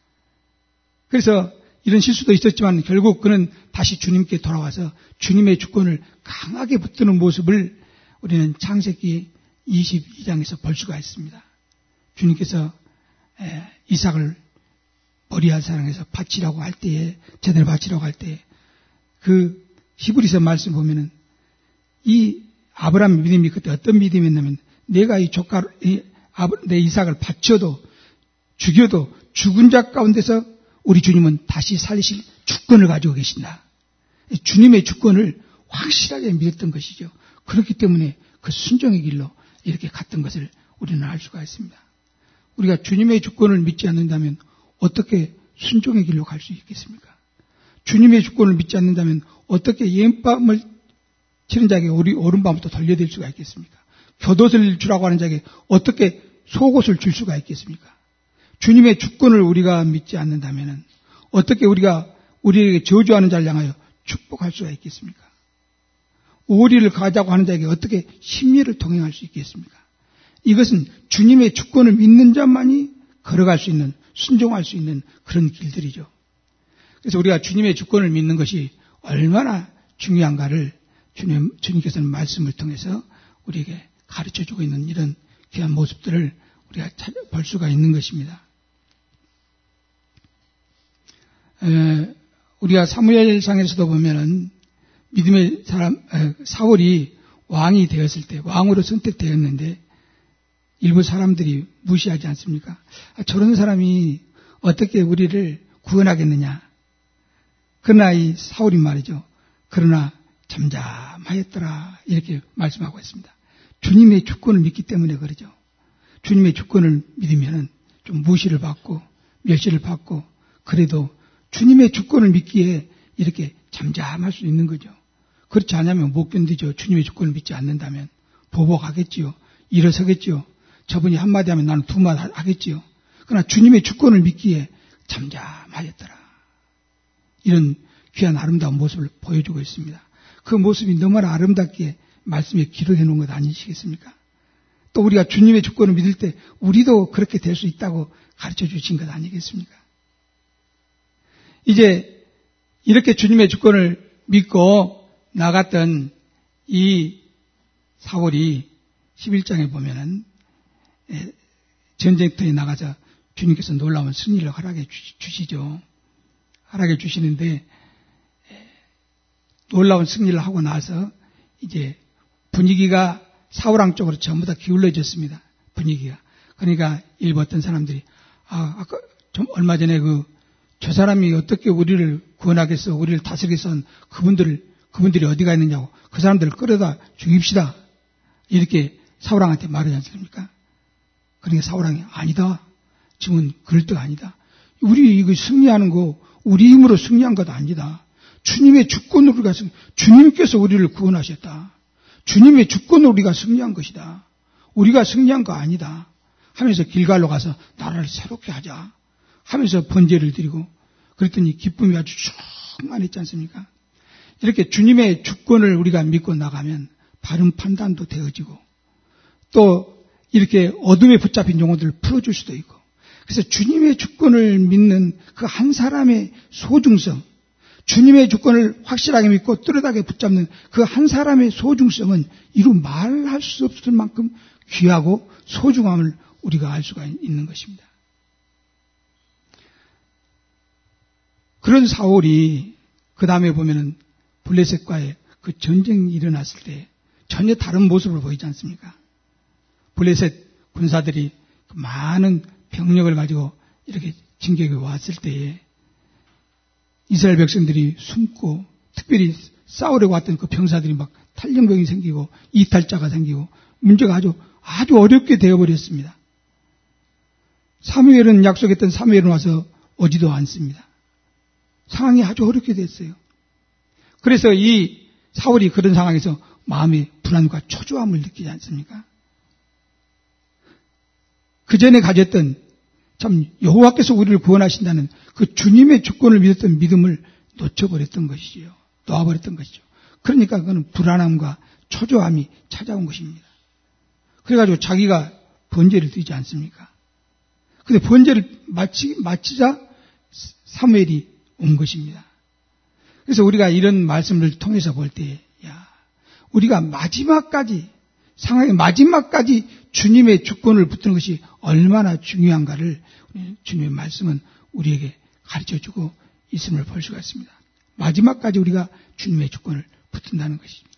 그래서 이런 실수도 있었지만 결국 그는 다시 주님께 돌아와서 주님의 주권을 강하게 붙드는 모습을 우리는 창세기 22장에서 볼 수가 있습니다. 주님께서 이삭을 모리아 산에서 바치라고 할 때에, 제대로 바치라고 할 때에, 그 히브리서 말씀 보면은 이 아브라함의 믿음이 그때 어떤 믿음이었냐면, 내가 내 이삭을 바쳐도 죽여도 죽은 자 가운데서 우리 주님은 다시 살리실 주권을 가지고 계신다. 주님의 주권을 확실하게 믿었던 것이죠. 그렇기 때문에 그 순종의 길로 이렇게 갔던 것을 우리는 알 수가 있습니다. 우리가 주님의 주권을 믿지 않는다면 어떻게 순종의 길로 갈 수 있겠습니까? 주님의 주권을 믿지 않는다면 어떻게 옛밤을 치는 자에게 우리 오른밤부터 돌려드릴 수가 있겠습니까? 곁옷을 주라고 하는 자에게 어떻게 속옷을 줄 수가 있겠습니까? 주님의 주권을 우리가 믿지 않는다면 어떻게 우리가 우리에게 저주하는 자를 향하여 축복할 수가 있겠습니까? 오리를 가자고 하는 자에게 어떻게 심리를 동행할 수 있겠습니까? 이것은 주님의 주권을 믿는 자만이 걸어갈 수 있는, 순종할 수 있는 그런 길들이죠. 그래서 우리가 주님의 주권을 믿는 것이 얼마나 중요한가를 주님께서는 말씀을 통해서 우리에게 가르쳐주고 있는 이런 귀한 모습들을 우리가 볼 수가 있는 것입니다. 우리가 사무엘상에서도 보면은 믿음의 사람 사울이 왕이 되었을 때, 왕으로 선택되었는데 일부 사람들이 무시하지 않습니까? 저런 사람이 어떻게 우리를 구원하겠느냐. 그러나 이 사울이 말이죠. 그러나 잠잠하였더라 이렇게 말씀하고 있습니다. 주님의 주권을 믿기 때문에 그러죠. 주님의 주권을 믿으면은 좀 무시를 받고 멸시를 받고 그래도 주님의 주권을 믿기에 이렇게 잠잠할 수 있는 거죠. 그렇지 않으면 못 견디죠. 주님의 주권을 믿지 않는다면 보복하겠지요. 일어서겠지요. 저분이 한마디 하면 나는 두마디 하겠지요. 그러나 주님의 주권을 믿기에 잠잠하였더라. 이런 귀한 아름다운 모습을 보여주고 있습니다. 그 모습이 너무나 아름답게 말씀에 기록해 놓은 것 아니시겠습니까? 또 우리가 주님의 주권을 믿을 때 우리도 그렇게 될 수 있다고 가르쳐 주신 것 아니겠습니까? 이제 이렇게 주님의 주권을 믿고 나갔던 이 사울이 11장에 보면은 전쟁터에 나가서 주님께서 놀라운 승리를 허락해 주시죠. 허락해 주시는데 놀라운 승리를 하고 나서 이제 분위기가 사울왕 쪽으로 전부 다 기울어졌습니다. 분위기가. 그러니까 일부 어떤 사람들이 아까 좀 얼마 전에 저 사람이 어떻게 우리를 구원하겠어, 우리를 다스리겠어, 그분들이 어디가 있느냐고 그 사람들을 끌어다 죽입시다. 이렇게 사울왕한테 말하지 않습니까? 그러니까 사울왕이 아니다. 지금은 그럴 때가 아니다. 우리 이거 승리하는 거 우리 힘으로 승리한 것 아니다. 주님의 주권으로 우리가 주님께서 우리를 구원하셨다. 주님의 주권으로 우리가 승리한 것이다. 우리가 승리한 거 아니다. 하면서 길갈로 가서 나라를 새롭게 하자. 하면서 번제를 드리고 그랬더니 기쁨이 아주 충만했지 않습니까? 이렇게 주님의 주권을 우리가 믿고 나가면 바른 판단도 되어지고 또 이렇게 어둠에 붙잡힌 영혼들을 풀어줄 수도 있고 그래서 주님의 주권을 믿는 그 한 사람의 소중성 주님의 주권을 확실하게 믿고 뚜렷하게 붙잡는 그 한 사람의 소중성은 이루 말할 수 없을 만큼 귀하고 소중함을 우리가 알 수가 있는 것입니다. 그런 사울이 그 다음에 보면은 블레셋과의 그 전쟁이 일어났을 때 전혀 다른 모습을 보이지 않습니까? 블레셋 군사들이 많은 병력을 가지고 이렇게 진격에 왔을 때에 이스라엘 백성들이 숨고 특별히 싸우려고 왔던 그 병사들이 막 탈영병이 생기고 이탈자가 생기고 문제가 아주 어렵게 되어버렸습니다. 사무엘은 약속했던 사무엘은 와서 오지도 않습니다. 상황이 아주 어렵게 됐어요. 그래서 이 사울이 그런 상황에서 마음의 불안과 초조함을 느끼지 않습니까? 그 전에 가졌던 참 여호와께서 우리를 구원하신다는 그 주님의 주권을 믿었던 믿음을 놓쳐버렸던 것이지요. 놓아버렸던 것이죠. 그러니까 그는 불안함과 초조함이 찾아온 것입니다. 그래가지고 자기가 번제를 드리지 않습니까? 근데 번제를 마치자 사무엘이 온 것입니다. 그래서 우리가 이런 말씀을 통해서 볼 때, 우리가 마지막까지 상황의 마지막까지 주님의 주권을 붙드는 것이 얼마나 중요한가를 주님의 말씀은 우리에게 가르쳐주고 있음을 볼 수가 있습니다. 마지막까지 우리가 주님의 주권을 붙든다는 것입니다.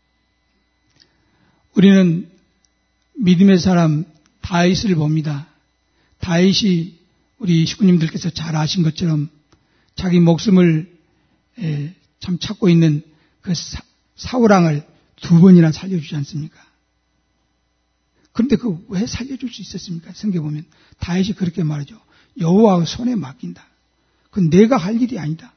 우리는 믿음의 사람 다윗을 봅니다. 다윗이 우리 식구님들께서 잘 아신 것처럼 자기 목숨을 참 찾고 있는 그 사울왕을 2번이나 살려주지 않습니까? 그런데 그 왜 살려줄 수 있었습니까? 성경에 보면 다윗이 그렇게 말하죠. 여호와의 손에 맡긴다. 그건 내가 할 일이 아니다.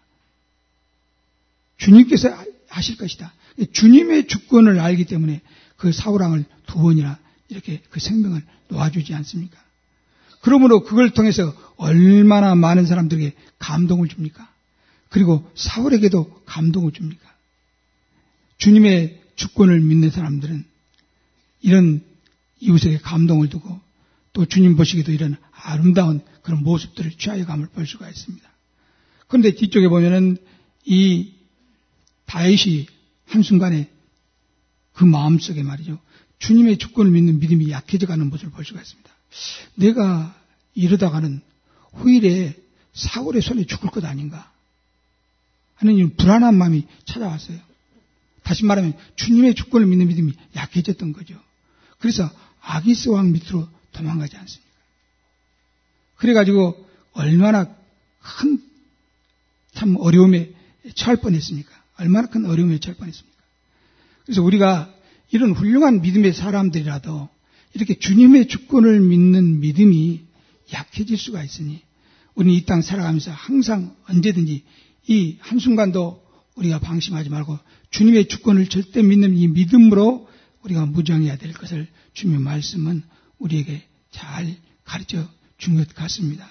주님께서 하실 것이다. 주님의 주권을 알기 때문에 그 사울왕을 2번이나 이렇게 그 생명을 놓아주지 않습니까? 그러므로 그걸 통해서 얼마나 많은 사람들에게 감동을 줍니까? 그리고 사울에게도 감동을 줍니까? 주님의 주권을 믿는 사람들은 이런 이웃에게 감동을 두고 또 주님 보시기도 이런 아름다운 그런 모습들을 취하여감을 볼 수가 있습니다. 그런데 뒤쪽에 보면은 이 다윗이 한순간에 그 마음속에 말이죠. 주님의 주권을 믿는 믿음이 약해져가는 모습을 볼 수가 있습니다. 내가 이러다가는 후일에 사울의 손에 죽을 것 아닌가 하는 불안한 마음이 찾아왔어요. 다시 말하면 주님의 주권을 믿는 믿음이 약해졌던 거죠. 그래서 아기스 왕 밑으로 도망가지 않습니까? 그래가지고 얼마나 큰 참 어려움에 처할 뻔했습니까? 얼마나 큰 어려움에 처할 뻔했습니까? 그래서 우리가 이런 훌륭한 믿음의 사람들이라도 이렇게 주님의 주권을 믿는 믿음이 약해질 수가 있으니 우리는 이 땅 살아가면서 항상 언제든지 이 한순간도 우리가 방심하지 말고 주님의 주권을 절대 믿는 이 믿음으로 우리가 무장해야 될 것을 주님의 말씀은 우리에게 잘 가르쳐 준 것 같습니다.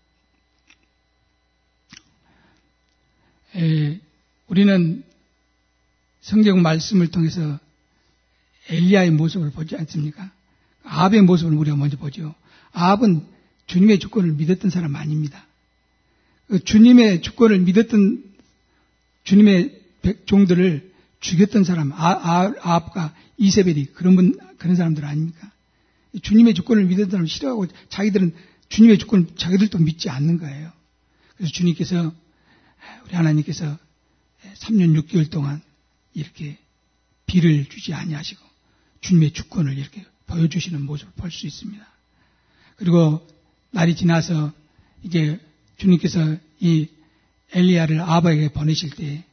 우리는 성경 말씀을 통해서 엘리야의 모습을 보지 않습니까? 아합의 모습을 우리가 먼저 보죠. 아합은 주님의 주권을 믿었던 사람 아닙니다. 주님의 주권을 믿었던 주님의 종들을 죽였던 사람, 아합과 이세벨이 그런 사람들 아닙니까? 주님의 주권을 믿었던 사람을 싫어하고 자기들은 주님의 주권을 자기들도 믿지 않는 거예요. 그래서 주님께서, 우리 하나님께서 3년 6개월 동안 이렇게 비를 주지 아니하시고 주님의 주권을 이렇게 보여주시는 모습을 볼 수 있습니다. 그리고 날이 지나서 이제 주님께서 이 엘리야를 아합에게 보내실 때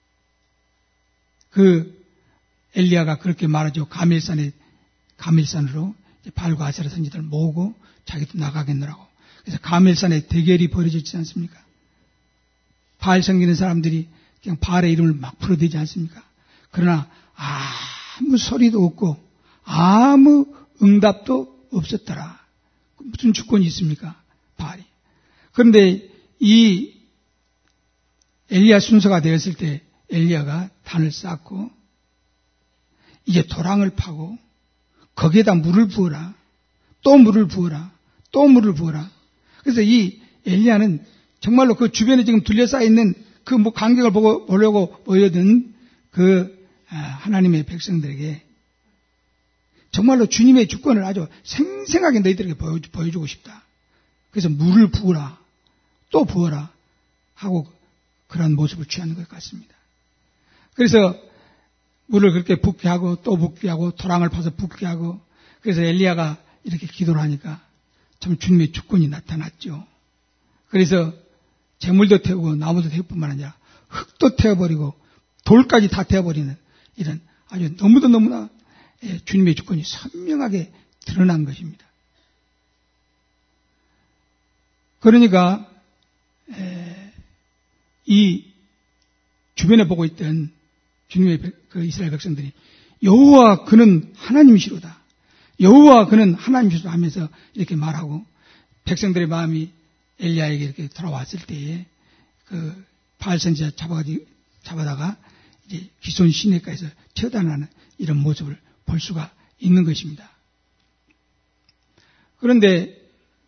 그 엘리야가 그렇게 말하죠. 가멜산으로 발과 아세라 선지자를 모으고 자기도 나가겠노라고. 그래서 가멜산에 대결이 벌어지지 않습니까? 바알 섬기는 사람들이 그냥 바알의 이름을 막 풀어대지 않습니까? 그러나 아무 소리도 없고 아무 응답도 없었더라. 무슨 주권이 있습니까? 바알이. 그런데 이 엘리야 순서가 되었을 때 엘리야가 단을 쌓고 이제 도랑을 파고 거기에다 물을 부어라. 또 물을 부어라. 또 물을 부어라. 그래서 이 엘리야는 정말로 그 주변에 지금 둘러싸여 있는 그 뭐 광경을 보려고 모여든 그 하나님의 백성들에게 정말로 주님의 주권을 아주 생생하게 너희들에게 보여주고 싶다. 그래서 물을 부어라. 또 부어라. 하고 그런 모습을 취하는 것 같습니다. 그래서 물을 그렇게 붓게 하고 또 붓게 하고 도랑을 파서 붓게 하고 그래서 엘리야가 이렇게 기도를 하니까 참 주님의 주권이 나타났죠. 그래서 재물도 태우고 나무도 태울 뿐만 아니라 흙도 태워버리고 돌까지 다 태워버리는 이런 아주 너무나 주님의 주권이 선명하게 드러난 것입니다. 그러니까 이 주변에 보고 있던 주님의 그 이스라엘 백성들이 여호와 그는 하나님이시로다. 여호와 그는 하나님이시로다 하면서 이렇게 말하고 백성들의 마음이 엘리야에게 이렇게 돌아왔을 때에 그 바알 선지자 잡아다가 이제 기손 시내가에서 처단하는 이런 모습을 볼 수가 있는 것입니다. 그런데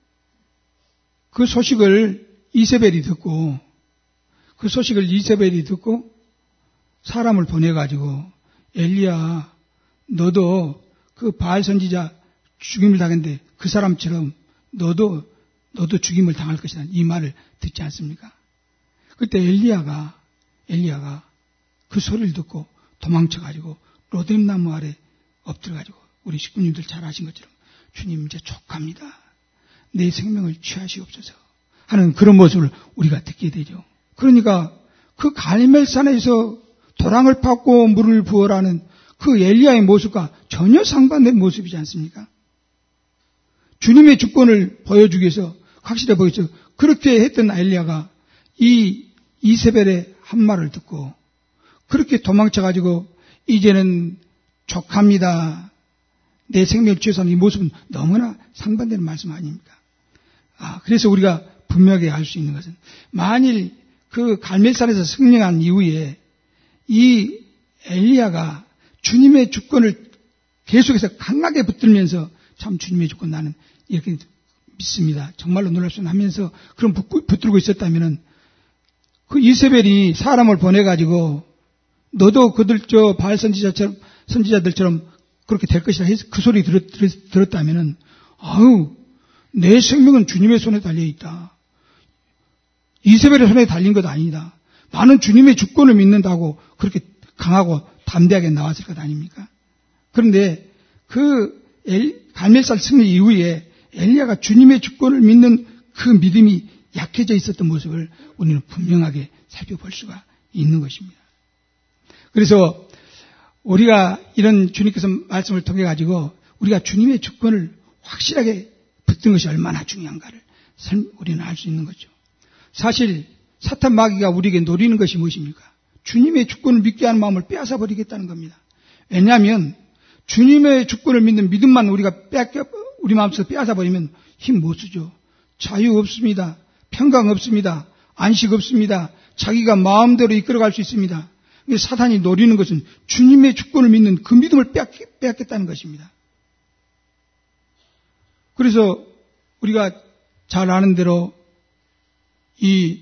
그 소식을 이세벨이 듣고 사람을 보내가지고 엘리야 너도 그 바알 선지자 죽임을 당했는데 그 사람처럼 너도 죽임을 당할 것이다. 이 말을 듣지 않습니까? 그때 엘리야가 그 소리를 듣고 도망쳐가지고 로뎀나무 아래 엎드려가지고 우리 식구님들 잘 아신 것처럼 주님 이제 족합니다. 내 생명을 취하시옵소서 하는 그런 모습을 우리가 듣게 되죠. 그러니까 그 갈멜산에서 도랑을 팠고 물을 부어라는 그 엘리야의 모습과 전혀 상반된 모습이지 않습니까? 주님의 주권을 보여주기 위해서 확실해 보이죠. 그렇게 했던 엘리야가 이 이세벨의 한 말을 듣고 그렇게 도망쳐가지고 이제는 족합니다. 내 생명을 취해서는 이 모습은 너무나 상반되는 말씀 아닙니까? 그래서 우리가 분명하게 알 수 있는 것은 만일 그 갈멜산에서 승리한 이후에 이 엘리야가 주님의 주권을 계속해서 강하게 붙들면서 참 주님의 주권 나는 이렇게 믿습니다. 정말로 놀랍소는 하면서 그런 붙들고 있었다면은 그 이세벨이 사람을 보내가지고 너도 그들 바알 선지자들처럼 그렇게 될 것이라 해서 그 소리 들었다면은 내 생명은 주님의 손에 달려 있다. 이세벨의 손에 달린 것 아니다. 나는 주님의 주권을 믿는다고 그렇게 강하고 담대하게 나왔을 것 아닙니까? 그런데 그 갈멜산 승리 이후에 엘리야가 주님의 주권을 믿는 그 믿음이 약해져 있었던 모습을 우리는 분명하게 살펴볼 수가 있는 것입니다. 그래서 우리가 이런 주님께서 말씀을 통해 가지고 우리가 주님의 주권을 확실하게 붙든 것이 얼마나 중요한가를 우리는 알 수 있는 거죠. 사실 사탄 마귀가 우리에게 노리는 것이 무엇입니까? 주님의 주권을 믿게 하는 마음을 빼앗아 버리겠다는 겁니다. 왜냐하면 주님의 주권을 믿는 믿음만 우리 마음속에서 빼앗아 버리면 힘 못 쓰죠. 자유 없습니다. 평강 없습니다. 안식 없습니다. 자기가 마음대로 이끌어갈 수 있습니다. 사탄이 노리는 것은 주님의 주권을 믿는 그 믿음을 빼앗겠다는 것입니다. 그래서 우리가 잘 아는 대로 이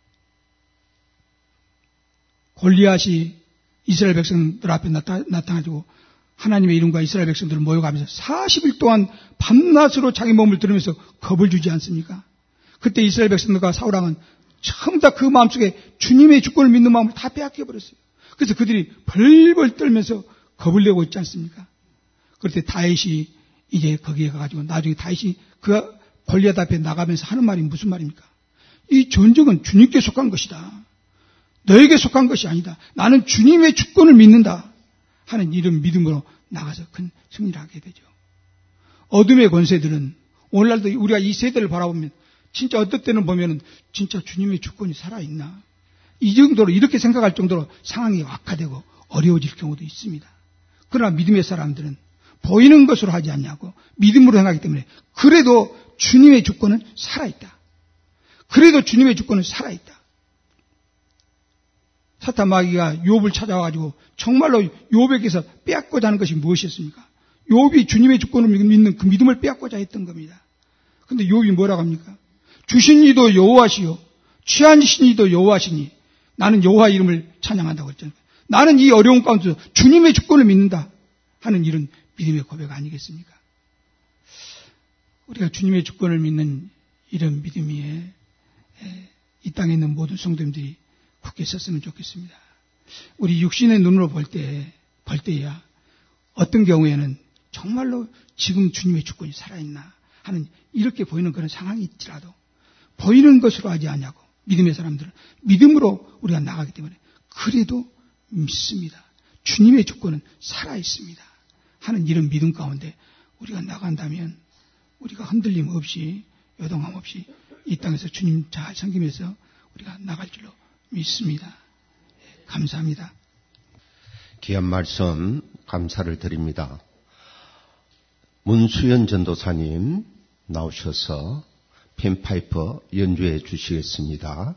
골리앗이 이스라엘 백성들 앞에 나타나가지고 하나님의 이름과 이스라엘 백성들을 모여가면서 40일 동안 밤낮으로 자기 몸을 드러면서 겁을 주지 않습니까? 그때 이스라엘 백성들과 사울왕은 전부 다 그 마음속에 주님의 주권을 믿는 마음을 다 빼앗겨버렸어요. 그래서 그들이 벌벌 떨면서 겁을 내고 있지 않습니까? 그럴 때 다윗이 이제 거기에 가가지고 나중에 다윗이 그 골리앗 앞에 나가면서 하는 말이 무슨 말입니까? 이 전쟁은 주님께 속한 것이다. 너에게 속한 것이 아니다. 나는 주님의 주권을 믿는다. 하는 이런 믿음으로 나가서 큰 승리를 하게 되죠. 어둠의 권세들은 오늘날도 우리가 이 세대를 바라보면 진짜 어떨 때는 보면은 진짜 주님의 주권이 살아있나. 이 정도로 이렇게 생각할 정도로 상황이 악화되고 어려워질 경우도 있습니다. 그러나 믿음의 사람들은 보이는 것으로 하지 않냐고 믿음으로 행하기 때문에 그래도 주님의 주권은 살아있다. 그래도 주님의 주권은 살아있다. 사탄 마귀가 욥을 찾아와가지고 정말로 욥에게서 빼앗고자 하는 것이 무엇이었습니까? 욥이 주님의 주권을 믿는 그 믿음을 빼앗고자 했던 겁니다. 그런데 욥이 뭐라고 합니까? 주신 이도 여호와시요 취하신 이도 여호와시니 나는 여호와 이름을 찬양한다고 했잖아요. 나는 이 어려운 가운데서 주님의 주권을 믿는다 하는 이런 믿음의 고백 아니겠습니까? 우리가 주님의 주권을 믿는 이런 믿음이 이 땅에 있는 모든 성도님들이 굳게 섰으면 좋겠습니다. 우리 육신의 눈으로 볼 때야 어떤 경우에는 정말로 지금 주님의 주권이 살아있나 하는 이렇게 보이는 그런 상황이 있더라도 보이는 것으로 하지 않냐고 믿음의 사람들은 믿음으로 우리가 나가기 때문에 그래도 믿습니다. 주님의 주권은 살아있습니다. 하는 이런 믿음 가운데 우리가 나간다면 우리가 흔들림 없이 요동함 없이 이 땅에서 주님 잘 섬기면서 우리가 나갈 줄로 믿습니다. 감사합니다. 귀한 말씀 감사를 드립니다. 문수연 전도사님 나오셔서 펜파이프 연주해 주시겠습니다.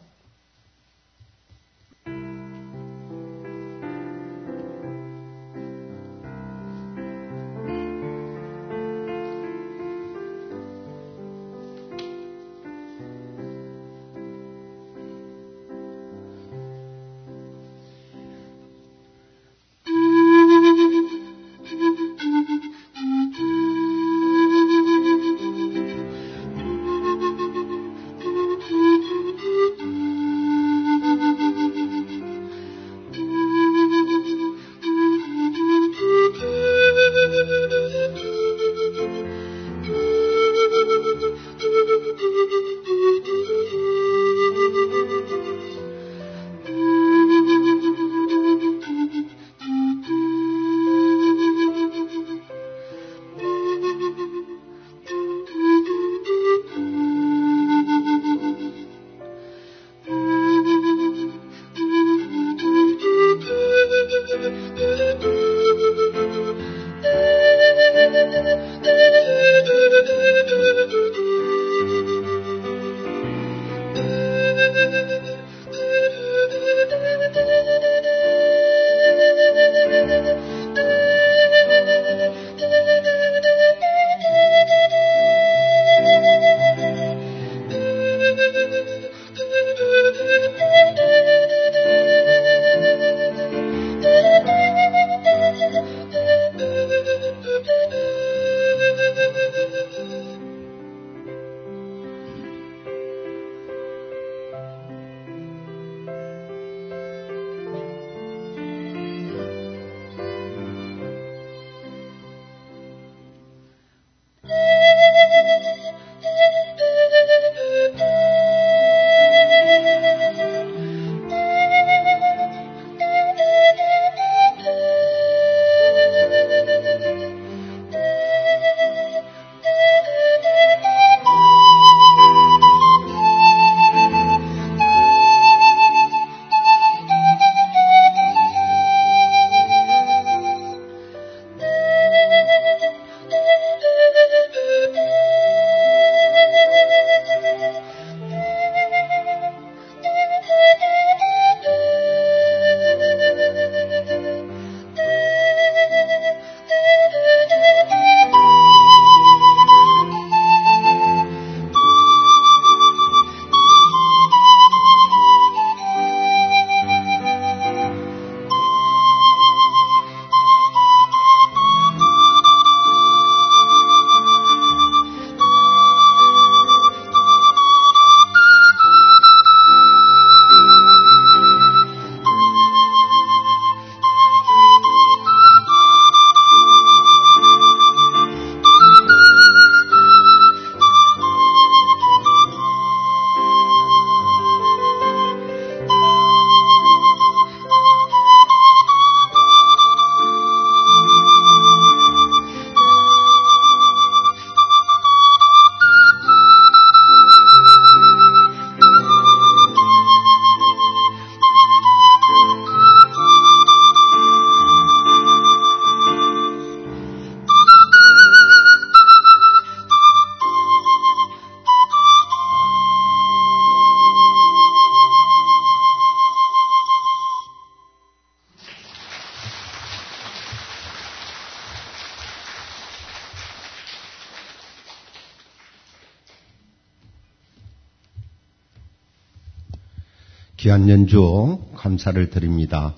귀한 연주 감사를 드립니다.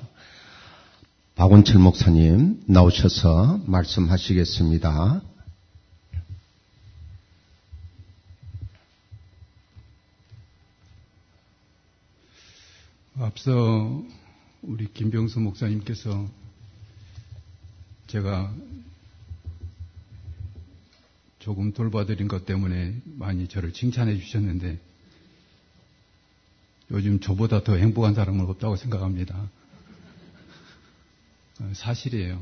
박원철 목사님 나오셔서 말씀하시겠습니다. 앞서 우리 김병수 목사님께서 제가 조금 돌봐드린 것 때문에 많이 저를 칭찬해 주셨는데 요즘 저보다 더 행복한 사람은 없다고 생각합니다. 사실이에요.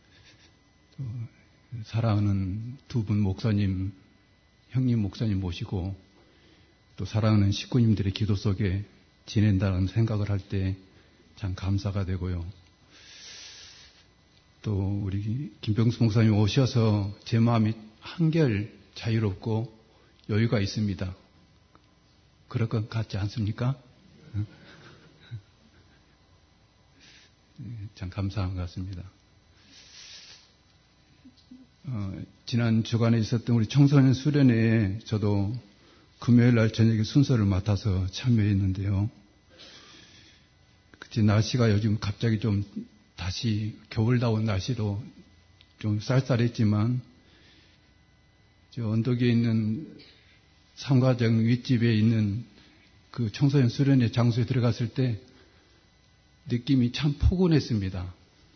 사랑하는 두 분 목사님, 형님 목사님 모시고 또 사랑하는 식구님들의 기도 속에 지낸다는 생각을 할 때 참 감사가 되고요. 또 우리 김병수 목사님 오셔서 제 마음이 한결 자유롭고 여유가 있습니다. 그럴 것 같지 않습니까? 참 감사한 것 같습니다. 지난 주간에 있었던 우리 청소년 수련회에 저도 금요일 날 저녁에 순서를 맡아서 참여했는데요. 그치, 날씨가 요즘 갑자기 좀 다시 겨울다운 날씨로 좀 쌀쌀했지만 저 언덕에 있는 삼가정 윗집에 있는 그 청소년 수련회 장소에 들어갔을 때 느낌이 참 포근했습니다.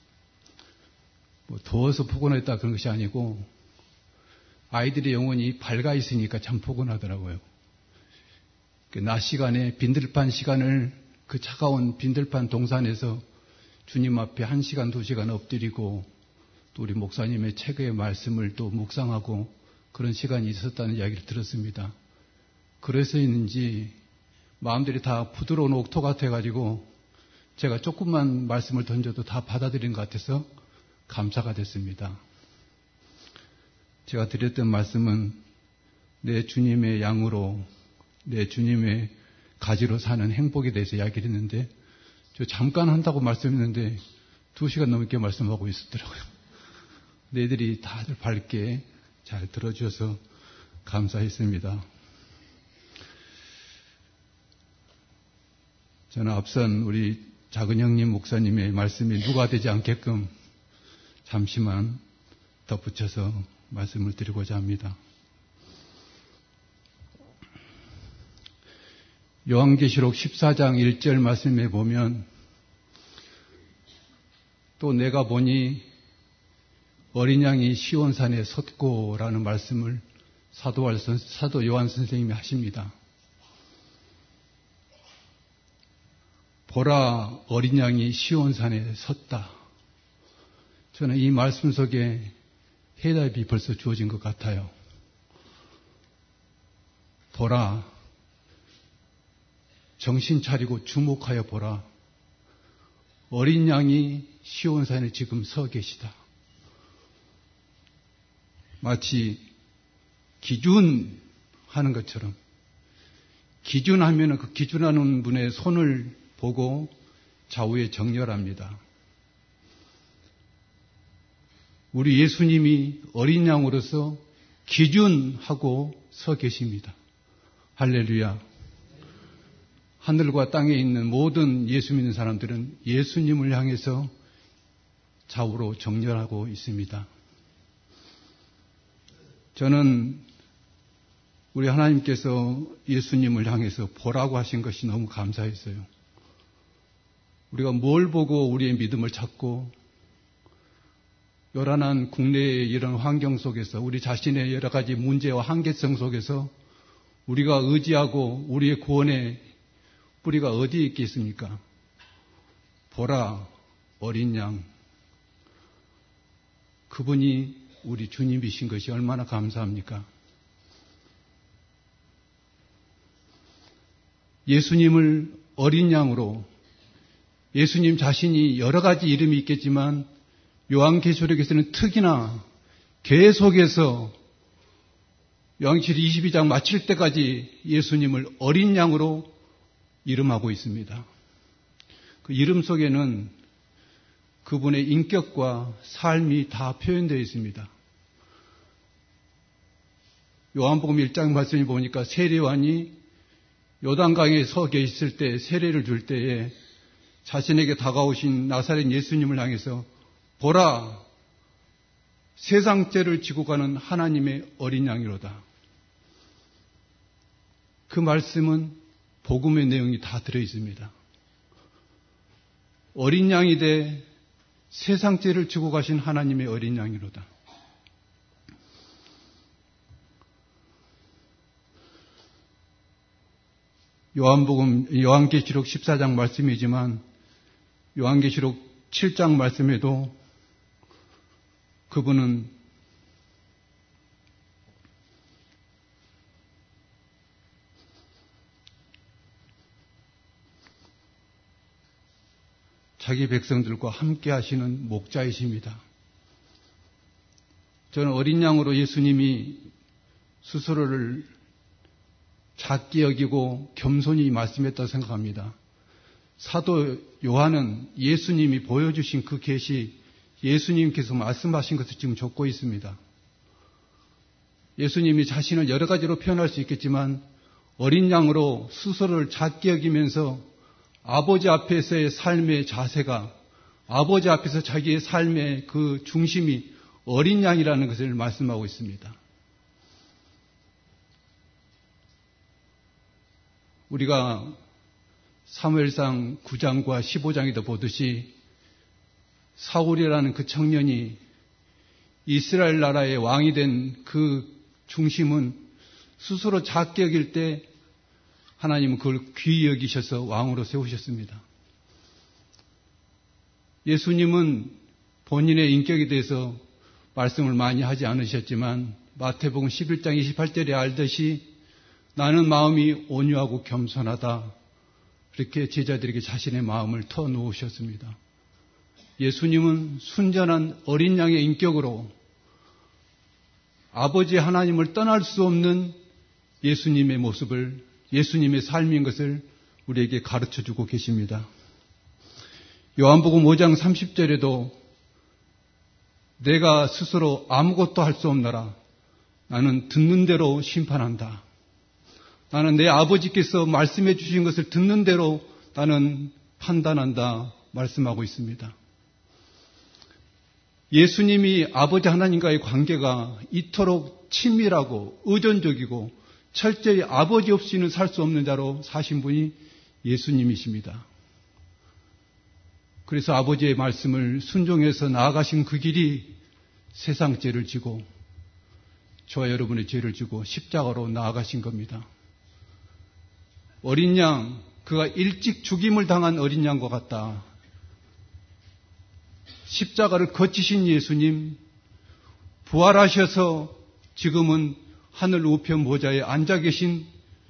뭐 더워서 포근했다 그런 것이 아니고 아이들의 영혼이 밝아 있으니까 참 포근하더라고요. 그 낮 시간에 빈들판 시간을 그 차가운 빈들판 동산에서 주님 앞에 1시간, 2시간 엎드리고 또 우리 목사님의 책의 말씀을 또 묵상하고 그런 시간이 있었다는 이야기를 들었습니다. 그래서인지 마음들이 다 부드러운 옥토 같아가지고 제가 조금만 말씀을 던져도 다 받아들인 것 같아서 감사가 됐습니다. 제가 드렸던 말씀은 내 주님의 양으로 내 주님의 가지로 사는 행복에 대해서 이야기를 했는데 저 잠깐 한다고 말씀했는데 2시간 넘게 말씀하고 있었더라고요. 너희들이 다들 밝게 잘 들어주셔서 감사했습니다. 저는 앞선 우리 작은 형님 목사님의 말씀이 누가 되지 않게끔 잠시만 덧붙여서 말씀을 드리고자 합니다. 요한계시록 14장 1절 말씀에 보면 또 내가 보니 어린 양이 시온산에 섰고라는 말씀을 사도 요한 선생님이 하십니다. 보라, 어린 양이 시온산에 섰다. 저는 이 말씀 속에 해답이 벌써 주어진 것 같아요. 보라, 정신 차리고 주목하여 보라. 어린 양이 시온산에 지금 서 계시다. 마치 기준하는 것처럼, 기준하면 그 기준하는 분의 손을 보고 좌우에 정렬합니다. 우리 예수님이 어린 양으로서 기준하고 서 계십니다. 할렐루야. 하늘과 땅에 있는 모든 예수 믿는 사람들은 예수님을 향해서 좌우로 정렬하고 있습니다. 저는 우리 하나님께서 예수님을 향해서 보라고 하신 것이 너무 감사했어요. 우리가 뭘 보고 우리의 믿음을 찾고, 요란한 국내의 이런 환경 속에서, 우리 자신의 여러 가지 문제와 한계성 속에서 우리가 의지하고 우리의 구원의 뿌리가 어디에 있겠습니까? 보라, 어린 양. 그분이 우리 주님이신 것이 얼마나 감사합니까? 예수님을 어린 양으로, 예수님 자신이 여러 가지 이름이 있겠지만 요한계시록에서는 특히나 계속해서 요한계시록 22장 마칠 때까지 예수님을 어린 양으로 이름하고 있습니다. 그 이름 속에는 그분의 인격과 삶이 다 표현되어 있습니다. 요한복음 1장 말씀을 보니까 세례요한이 요단강에 서 계셨을 때, 세례를 줄 때에 자신에게 다가오신 나사렛 예수님을 향해서 보라, 세상 죄를 지고 가는 하나님의 어린 양이로다. 그 말씀은 복음의 내용이 다 들어있습니다. 어린 양이 돼 세상 죄를 지고 가신 하나님의 어린 양이로다. 요한계시록 14장 말씀이지만 요한계시록 7장 말씀에도 그분은 자기 백성들과 함께 하시는 목자이십니다. 저는 어린 양으로 예수님이 스스로를 작게 여기고 겸손히 말씀했다고 생각합니다. 사도 요한은 예수님이 보여주신 그 계시, 예수님께서 말씀하신 것을 지금 적고 있습니다. 예수님이 자신을 여러 가지로 표현할 수 있겠지만 어린 양으로 스스로를 작게 여기면서 아버지 앞에서의 삶의 자세가, 아버지 앞에서 자기의 삶의 그 중심이 어린 양이라는 것을 말씀하고 있습니다. 우리가 사무엘상 9장과 15장에도 보듯이 사울이라는 그 청년이 이스라엘 나라의 왕이 된 그 중심은 스스로 작게 여길 때 하나님은 그걸 귀히 여기셔서 왕으로 세우셨습니다. 예수님은 본인의 인격에 대해서 말씀을 많이 하지 않으셨지만 마태복음 11장 28절에 알듯이 나는 마음이 온유하고 겸손하다. 그렇게 제자들에게 자신의 마음을 터놓으셨습니다. 예수님은 순전한 어린 양의 인격으로 아버지 하나님을 떠날 수 없는 예수님의 모습을, 예수님의 삶인 것을 우리에게 가르쳐주고 계십니다. 요한복음 5장 30절에도 내가 스스로 아무것도 할 수 없노라. 나는 듣는 대로 심판한다. 나는 내 아버지께서 말씀해 주신 것을 듣는 대로 나는 판단한다 말씀하고 있습니다. 예수님이 아버지 하나님과의 관계가 이토록 친밀하고 의존적이고 철저히 아버지 없이는 살 수 없는 자로 사신 분이 예수님이십니다. 그래서 아버지의 말씀을 순종해서 나아가신 그 길이 세상 죄를 지고 저와 여러분의 죄를 지고 십자가로 나아가신 겁니다. 어린 양, 그가 일찍 죽임을 당한 어린 양과 같다. 십자가를 거치신 예수님, 부활하셔서 지금은 하늘 우편 보좌에 앉아 계신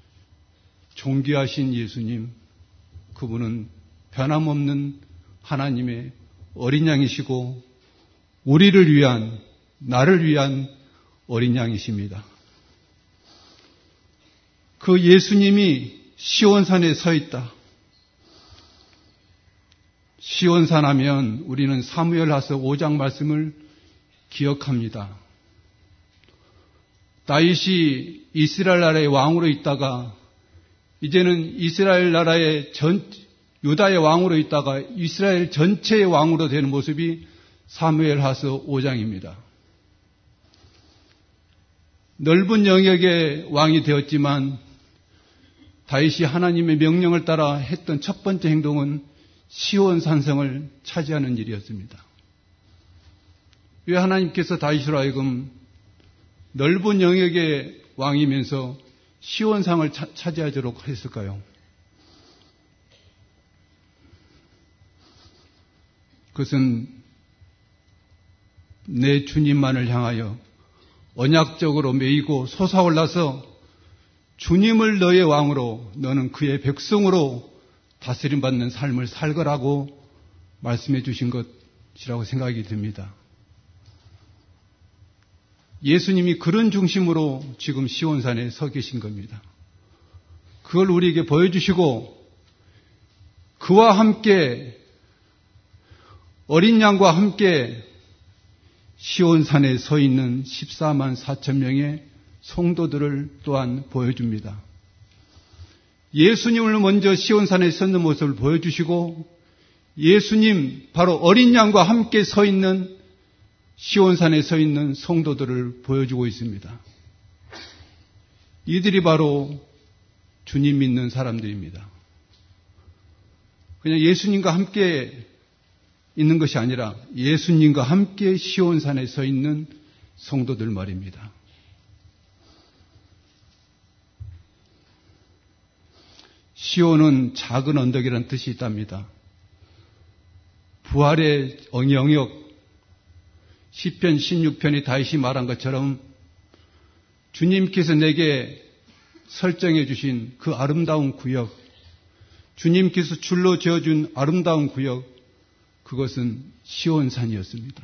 존귀하신 예수님, 그분은 변함없는 하나님의 어린 양이시고 우리를 위한, 나를 위한 어린 양이십니다. 그 예수님이 시온산에 서 있다. 시온산 하면 우리는 사무엘하서 5장 말씀을 기억합니다. 다윗이 이스라엘 나라의 왕으로 있다가 이제는 이스라엘 나라의 유다의 왕으로 있다가 이스라엘 전체의 왕으로 되는 모습이 사무엘하서 5장입니다. 넓은 영역의 왕이 되었지만 다윗이 하나님의 명령을 따라 했던 첫 번째 행동은 시온 산성을 차지하는 일이었습니다. 왜 하나님께서 다윗으로 하여금 넓은 영역의 왕이면서 시온상을 차지하도록 했을까요? 그것은 내 주님만을 향하여 언약적으로 매이고 솟아올라서 주님을 너의 왕으로, 너는 그의 백성으로 다스림받는 삶을 살거라고 말씀해 주신 것이라고 생각이 듭니다. 예수님이 그런 중심으로 지금 시온산에 서 계신 겁니다. 그걸 우리에게 보여주시고 그와 함께 어린 양과 함께 시온산에 서 있는 14만 4천 명의 성도들을 또한 보여줍니다. 예수님을 먼저 시온산에 섰는 모습을 보여주시고 예수님 바로 어린 양과 함께 서 있는 시온산에 서 있는 성도들을 보여주고 있습니다. 이들이 바로 주님 믿는 사람들입니다. 그냥 예수님과 함께 있는 것이 아니라 예수님과 함께 시온산에 서 있는 성도들 말입니다. 시온은 작은 언덕이라는 뜻이 있답니다. 부활의 영역, 시편 16편이 다윗이 말한 것처럼 주님께서 내게 설정해 주신 그 아름다운 구역, 주님께서 줄로 지어준 아름다운 구역, 그것은 시온산이었습니다.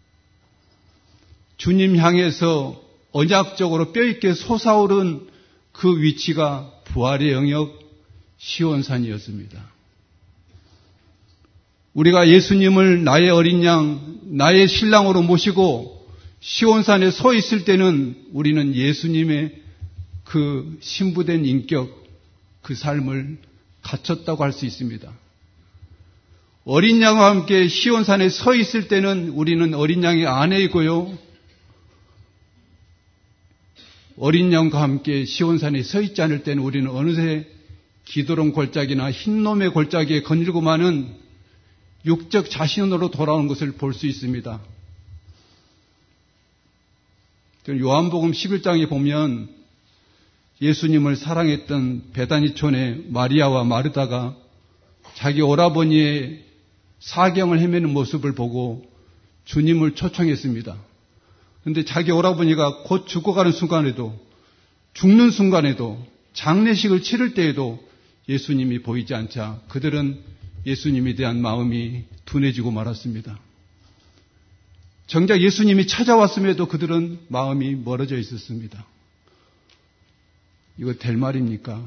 주님 향해서 언약적으로 뼈있게 솟아오른 그 위치가 부활의 영역 시온산이었습니다. 우리가 예수님을 나의 어린 양, 나의 신랑으로 모시고 시온산에 서 있을 때는 우리는 예수님의 그 신부된 인격, 그 삶을 갖췄다고 할 수 있습니다. 어린 양과 함께 시온산에 서 있을 때는 우리는 어린 양의 아내이고요. 어린 양과 함께 시온산에 서 있지 않을 때는 우리는 어느새 기도론 골짜기나 흰놈의 골짜기에 거닐고 마는 육적 자신으로 돌아오는 것을 볼 수 있습니다. 요한복음 11장에 보면 예수님을 사랑했던 베다니촌의 마리아와 마르다가 자기 오라버니의 사경을 헤매는 모습을 보고 주님을 초청했습니다. 그런데 자기 오라버니가 곧 죽어가는 순간에도, 죽는 순간에도, 장례식을 치를 때에도 예수님이 보이지 않자 그들은 예수님에 대한 마음이 둔해지고 말았습니다. 정작 예수님이 찾아왔음에도 그들은 마음이 멀어져 있었습니다. 이거 될 말입니까?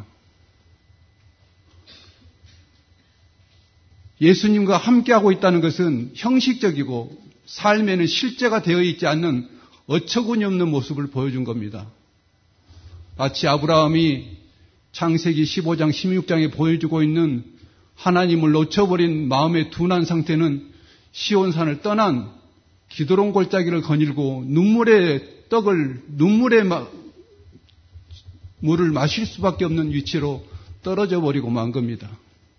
예수님과 함께하고 있다는 것은 형식적이고 삶에는 실제가 되어 있지 않는 어처구니 없는 모습을 보여준 겁니다. 마치 아브라함이 창세기 15장, 16장에 보여주고 있는 하나님을 놓쳐버린 마음의 둔한 상태는 시온산을 떠난 기드론 골짜기를 거닐고 눈물의 물을 마실 수밖에 없는 위치로 떨어져 버리고 만 겁니다.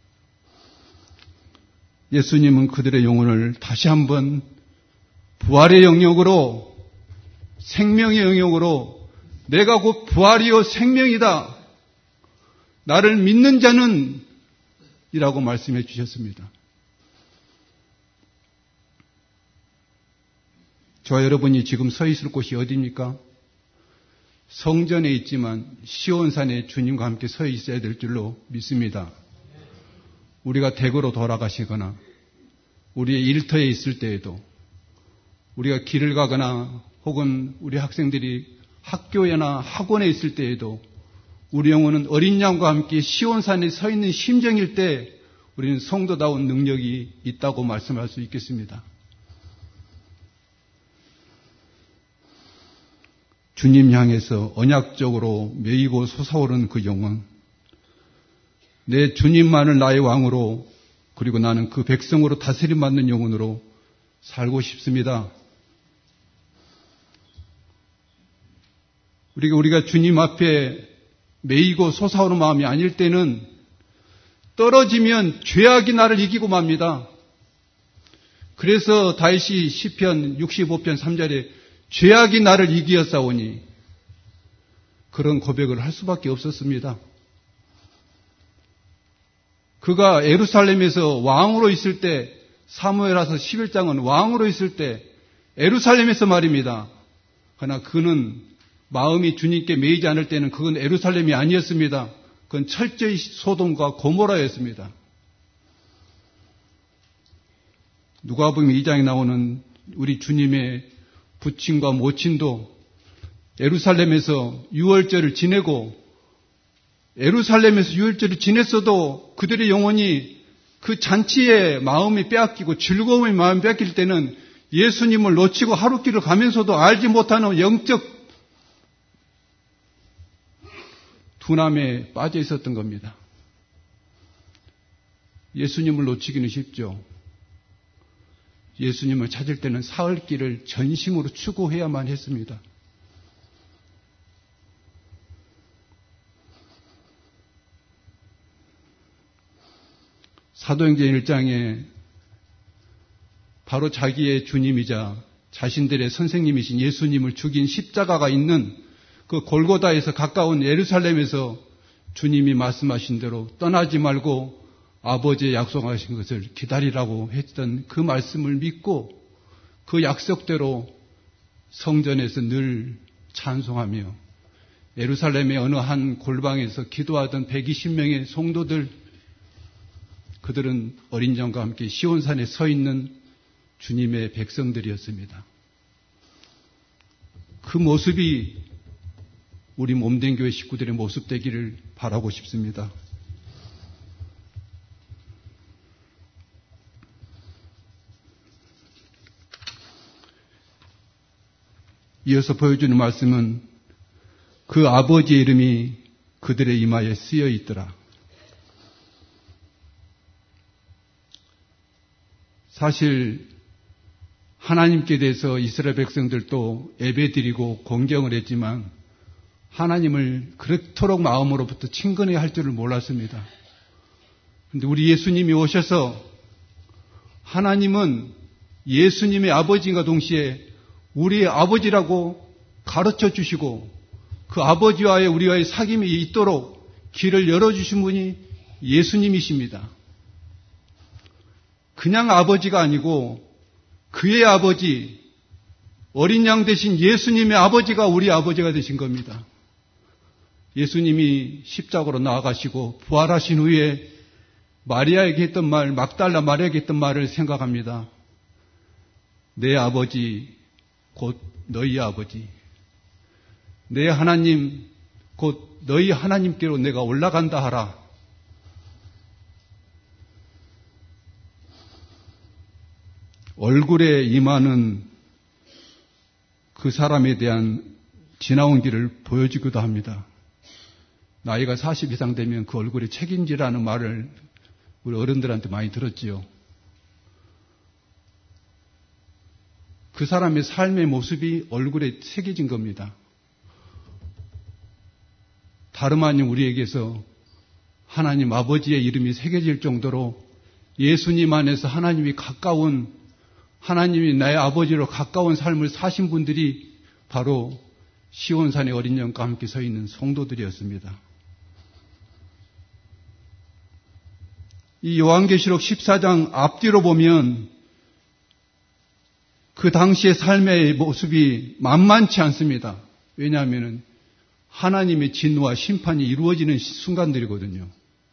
예수님은 그들의 영혼을 다시 한번 부활의 영역으로, 생명의 영역으로, 내가 곧 부활이요 생명이다. 나를 믿는 자는 이라고 말씀해 주셨습니다. 저와 여러분이 지금 서 있을 곳이 어디입니까? 성전에 있지만 시온산에 주님과 함께 서 있어야 될 줄로 믿습니다. 우리가 댁으로 돌아가시거나 우리의 일터에 있을 때에도 우리가 길을 가거나 혹은 우리 학생들이 학교에나 학원에 있을 때에도 우리 영혼은 어린 양과 함께 시온산에 서 있는 심정일 때 우리는 성도다운 능력이 있다고 말씀할 수 있겠습니다. 주님 향해서 언약적으로 매이고 솟아오르는 그 영혼, 내 주님만을 나의 왕으로 그리고 나는 그 백성으로 다스림받는 영혼으로 살고 싶습니다. 우리가 주님 앞에 매이고 솟아오르는 마음이 아닐 때는 떨어지면 죄악이 나를 이기고 맙니다. 그래서 다윗이 시편 65편 3절에 죄악이 나를 이기었사오니 그런 고백을 할 수밖에 없었습니다. 그가 예루살렘에서 왕으로 있을 때, 사무엘하서 11장은 왕으로 있을 때 예루살렘에서 말입니다. 그러나 그는 마음이 주님께 매이지 않을 때는 그건 예루살렘이 아니었습니다. 그건 철저히 소돔과 고모라였습니다. 누가복음 2장에 나오는 우리 주님의 부친과 모친도 예루살렘에서 유월절을 지내고 예루살렘에서 유월절을 지냈어도 그들의 영혼이 그 잔치에 마음이 빼앗기고 즐거움의 마음이 빼앗길 때는 예수님을 놓치고 하루길을 가면서도 알지 못하는 영적 둔함에 빠져 있었던 겁니다. 예수님을 놓치기는 쉽죠. 예수님을 찾을 때는 사흘 길을 전심으로 추구해야만 했습니다. 사도행전 1장에 바로 자기의 주님이자 자신들의 선생님이신 예수님을 죽인 십자가가 있는 그 골고다에서 가까운 예루살렘에서 주님이 말씀하신 대로 떠나지 말고 아버지의 약속하신 것을 기다리라고 했던 그 말씀을 믿고 그 약속대로 성전에서 늘 찬송하며 예루살렘의 어느 한 골방에서 기도하던 120명의 성도들, 그들은 어린 양과 함께 시온산에 서 있는 주님의 백성들이었습니다. 그 모습이 우리 몸된 교회 식구들의 모습 되기를 바라고 싶습니다. 이어서 보여주는 말씀은 그 아버지의 이름이 그들의 이마에 쓰여 있더라. 사실 하나님께 대해서 이스라엘 백성들도 예배드리고 공경을 했지만 하나님을 그렇도록 마음으로부터 친근해야 할 줄을 몰랐습니다. 그런데 우리 예수님이 오셔서 하나님은 예수님의 아버지인가 동시에 우리의 아버지라고 가르쳐 주시고 그 아버지와의 우리와의 사귐이 있도록 길을 열어주신 분이 예수님이십니다. 그냥 아버지가 아니고 그의 아버지, 어린 양 되신 예수님의 아버지가 우리 아버지가 되신 겁니다. 예수님이 십자가로 나아가시고 부활하신 후에 마리아에게 했던 말, 막달라 마리아에게 했던 말을 생각합니다. 내 아버지 곧 너희 아버지, 내 하나님 곧 너희 하나님께로 내가 올라간다 하라. 얼굴에 임하는 그 사람에 대한 지나온 길을 보여주기도 합니다. 나이가 40 이상 되면 그 얼굴에 책임지라는 말을 우리 어른들한테 많이 들었지요. 그 사람의 삶의 모습이 얼굴에 새겨진 겁니다. 다름 아닌 우리에게서 하나님 아버지의 이름이 새겨질 정도로 예수님 안에서 하나님이 가까운, 하나님이 나의 아버지로 가까운 삶을 사신 분들이 바로 시온산의 어린 양과 함께 서 있는 성도들이었습니다. 이 요한계시록 14장 앞뒤로 보면 그 당시의 삶의 모습이 만만치 않습니다. 왜냐하면 하나님의 진노와 심판이 이루어지는 순간들이거든요.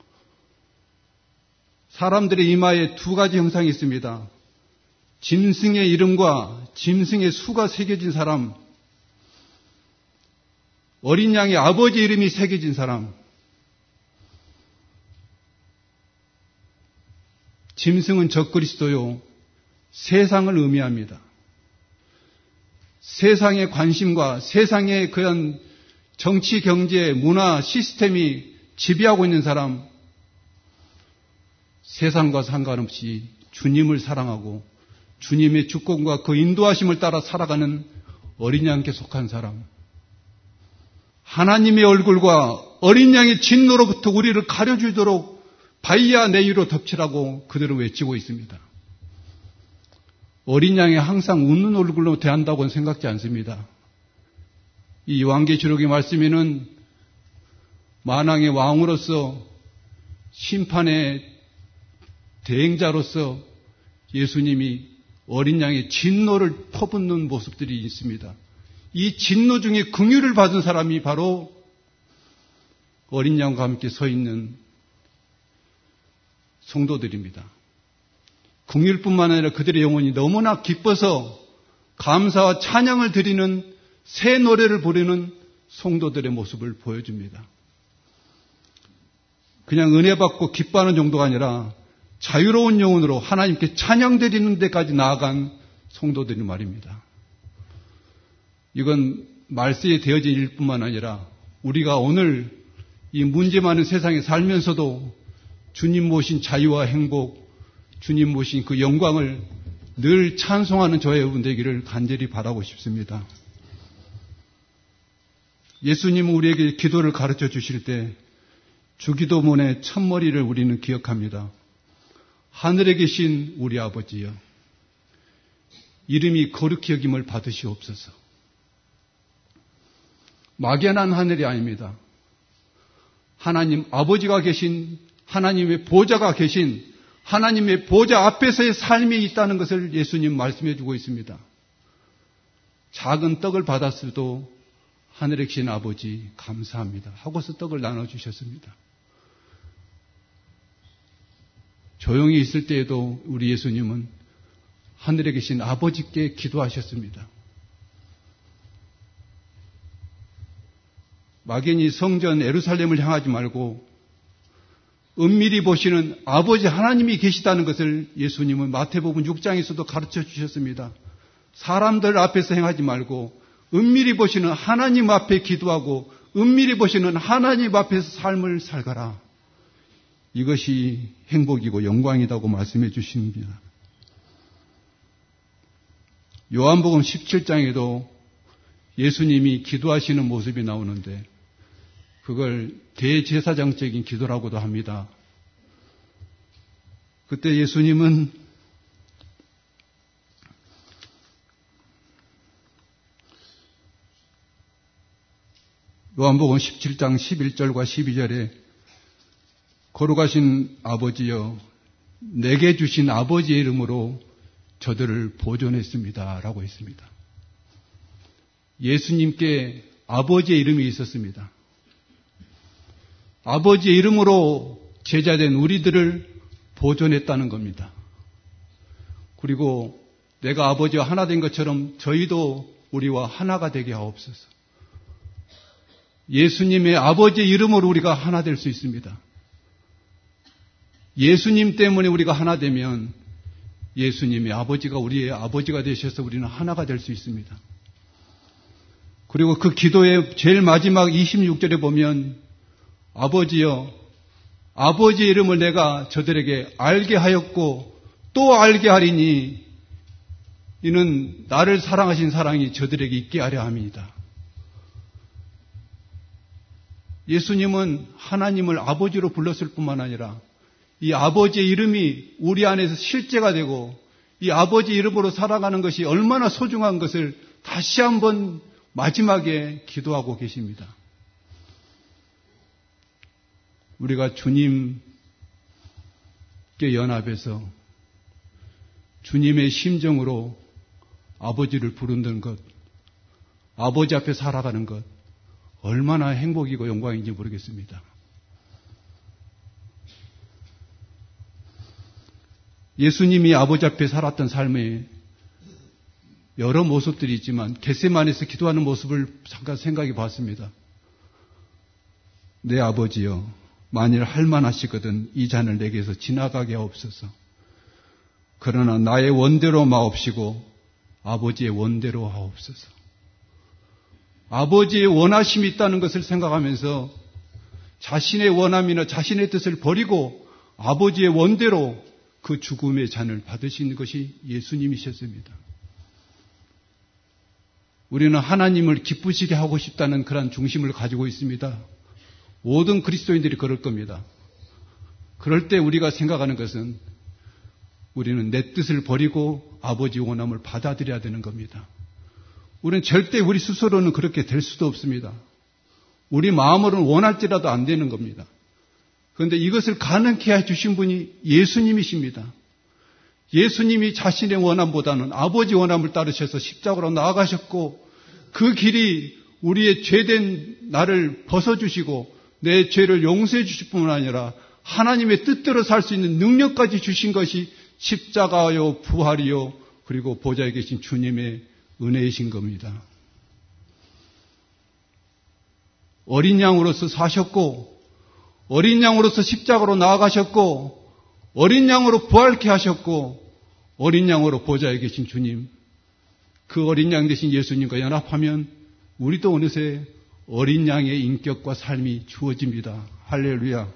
사람들의 이마에 두 가지 형상이 있습니다. 짐승의 이름과 짐승의 수가 새겨진 사람, 어린 양의 아버지 이름이 새겨진 사람, 짐승은 적그리스도요, 세상을 의미합니다. 세상의 관심과 세상의 그런 정치, 경제, 문화, 시스템이 지배하고 있는 사람, 세상과 상관없이 주님을 사랑하고 주님의 주권과 그 인도하심을 따라 살아가는 어린 양께 속한 사람, 하나님의 얼굴과 어린 양의 진노로부터 우리를 가려주도록 바이야 네이로 덮치라고 그들은 외치고 있습니다. 어린 양이 항상 웃는 얼굴로 대한다고는 생각지 않습니다. 이 요한계시록의 말씀에는 만왕의 왕으로서 심판의 대행자로서 예수님이 어린 양의 진노를 퍼붓는 모습들이 있습니다. 이 진노 중에 긍휼을 받은 사람이 바로 어린 양과 함께 서 있는 성도들입니다. 긍휼뿐만 아니라 그들의 영혼이 너무나 기뻐서 감사와 찬양을 드리는 새 노래를 부르는 성도들의 모습을 보여줍니다. 그냥 은혜 받고 기뻐하는 정도가 아니라 자유로운 영혼으로 하나님께 찬양 드리는 데까지 나아간 성도들이 말입니다. 이건 말세에 되어진 일뿐만 아니라 우리가 오늘 이 문제 많은 세상에 살면서도 주님 모신 자유와 행복, 주님 모신 그 영광을 늘 찬송하는 저의 여러분 되기를 간절히 바라고 싶습니다. 예수님은 우리에게 기도를 가르쳐 주실 때 주기도문의 첫머리를 우리는 기억합니다. 하늘에 계신 우리 아버지여, 이름이 거룩히 여김을 받으시옵소서. 막연한 하늘이 아닙니다. 하나님 아버지가 계신, 하나님의 보좌가 계신, 하나님의 보좌 앞에서의 삶이 있다는 것을 예수님 말씀해 주고 있습니다. 작은 떡을 받았어도 하늘에 계신 아버지 감사합니다 하고서 떡을 나눠주셨습니다. 조용히 있을 때에도 우리 예수님은 하늘에 계신 아버지께 기도하셨습니다. 막연히 성전 예루살렘을 향하지 말고 은밀히 보시는 아버지 하나님이 계시다는 것을 예수님은 마태복음 6장에서도 가르쳐 주셨습니다. 사람들 앞에서 행하지 말고 은밀히 보시는 하나님 앞에 기도하고 은밀히 보시는 하나님 앞에서 삶을 살가라. 이것이 행복이고 영광이라고 말씀해 주십니다. 요한복음 17장에도 예수님이 기도하시는 모습이 나오는데 그걸 대제사장적인 기도라고도 합니다. 그때 예수님은 요한복음 17장 11절과 12절에 거룩하신 아버지여, 내게 주신 아버지의 이름으로 저들을 보존했습니다 라고 했습니다. 예수님께 아버지의 이름이 있었습니다. 아버지의 이름으로 제자된 우리들을 보존했다는 겁니다. 그리고 내가 아버지와 하나 된 것처럼 저희도 우리와 하나가 되게 하옵소서. 예수님의 아버지의 이름으로 우리가 하나 될 수 있습니다. 예수님 때문에 우리가 하나 되면 예수님의 아버지가 우리의 아버지가 되셔서 우리는 하나가 될 수 있습니다. 그리고 그 기도의 제일 마지막 26절에 보면 아버지여, 아버지의 이름을 내가 저들에게 알게 하였고 또 알게 하리니 이는 나를 사랑하신 사랑이 저들에게 있게 하려 함이다. 예수님은 하나님을 아버지로 불렀을 뿐만 아니라 이 아버지의 이름이 우리 안에서 실제가 되고 이 아버지 이름으로 살아가는 것이 얼마나 소중한 것을 다시 한번 마지막에 기도하고 계십니다. 우리가 주님께 연합해서 주님의 심정으로 아버지를 부르는 것, 아버지 앞에 살아가는 것, 얼마나 행복이고 영광인지 모르겠습니다. 예수님이 아버지 앞에 살았던 삶에 여러 모습들이 있지만 겟세마네에서 기도하는 모습을 잠깐 생각해 봤습니다. 내 아버지여, 만일 할만하시거든 이 잔을 내게서 지나가게 하옵소서. 그러나 나의 원대로 마옵시고 아버지의 원대로 하옵소서. 아버지의 원하심이 있다는 것을 생각하면서 자신의 원함이나 자신의 뜻을 버리고 아버지의 원대로 그 죽음의 잔을 받으신 것이 예수님이셨습니다. 우리는 하나님을 기쁘시게 하고 싶다는 그런 중심을 가지고 있습니다. 모든 그리스도인들이 그럴 겁니다. 그럴 때 우리가 생각하는 것은 우리는 내 뜻을 버리고 아버지 원함을 받아들여야 되는 겁니다. 우리는 절대 우리 스스로는 그렇게 될 수도 없습니다. 우리 마음으로는 원할지라도 안 되는 겁니다. 그런데 이것을 가능케 해주신 분이 예수님이십니다. 예수님이 자신의 원함보다는 아버지 원함을 따르셔서 십자가로 나아가셨고 그 길이 우리의 죄된 나를 벗어주시고 내 죄를 용서해 주실 뿐만 아니라 하나님의 뜻대로 살 수 있는 능력까지 주신 것이 십자가요, 부활이요, 그리고 보좌에 계신 주님의 은혜이신 겁니다. 어린 양으로서 사셨고 어린 양으로서 십자가로 나아가셨고 어린 양으로 부활케 하셨고 어린 양으로 보좌에 계신 주님, 그 어린 양 되신 예수님과 연합하면 우리도 어느새 어린 양의 인격과 삶이 주어집니다. 할렐루야.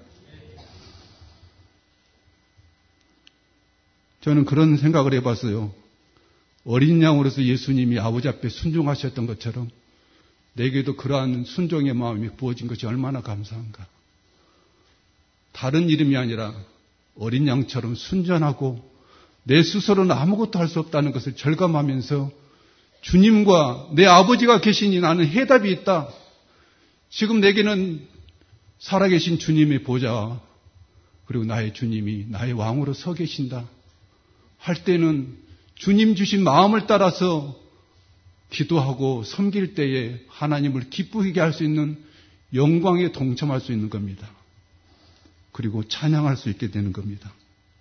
저는 그런 생각을 해봤어요. 어린 양으로서 예수님이 아버지 앞에 순종하셨던 것처럼 내게도 그러한 순종의 마음이 부어진 것이 얼마나 감사한가. 다른 이름이 아니라 어린 양처럼 순전하고 내 스스로는 아무것도 할 수 없다는 것을 절감하면서 주님과 내 아버지가 계시니 나는 해답이 있다. 지금 내게는 살아계신 주님의 보좌 그리고 나의 주님이 나의 왕으로 서 계신다 할 때는 주님 주신 마음을 따라서 기도하고 섬길 때에 하나님을 기쁘게 할 수 있는 영광에 동참할 수 있는 겁니다. 그리고 찬양할 수 있게 되는 겁니다.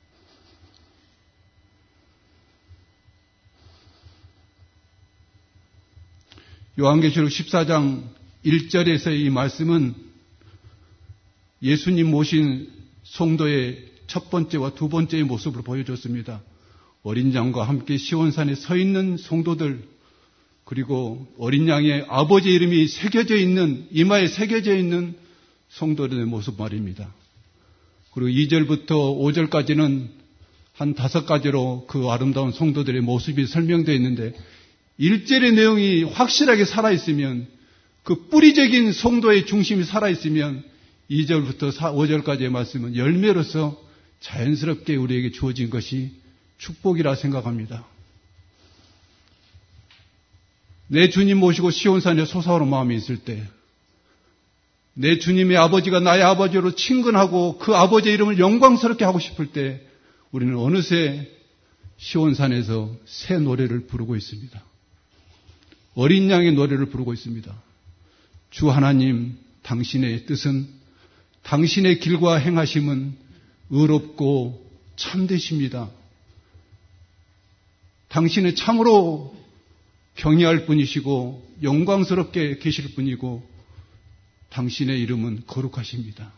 요한계시록 14장 1절에서의 이 말씀은 예수님 모신 성도의 첫 번째와 두 번째의 모습을 보여줬습니다. 어린 양과 함께 시온산에 서 있는 성도들, 그리고 어린 양의 아버지 이름이 새겨져 있는, 이마에 새겨져 있는 성도들의 모습 말입니다. 그리고 2절부터 5절까지는 한 5가지로 그 아름다운 성도들의 모습이 설명되어 있는데 1절의 내용이 확실하게 살아있으면, 그 뿌리적인 성도의 중심이 살아있으면 2절부터 5절까지의 말씀은 열매로서 자연스럽게 우리에게 주어진 것이 축복이라 생각합니다. 내 주님 모시고 시온산에 솟아오는 마음이 있을 때, 내 주님의 아버지가 나의 아버지로 친근하고 그 아버지의 이름을 영광스럽게 하고 싶을 때 우리는 어느새 시온산에서 새 노래를 부르고 있습니다. 어린 양의 노래를 부르고 있습니다. 주 하나님, 당신의 뜻은, 당신의 길과 행하심은 의롭고 참되십니다. 당신은 참으로 경외할 분이시고 영광스럽게 계실 분이고 당신의 이름은 거룩하십니다.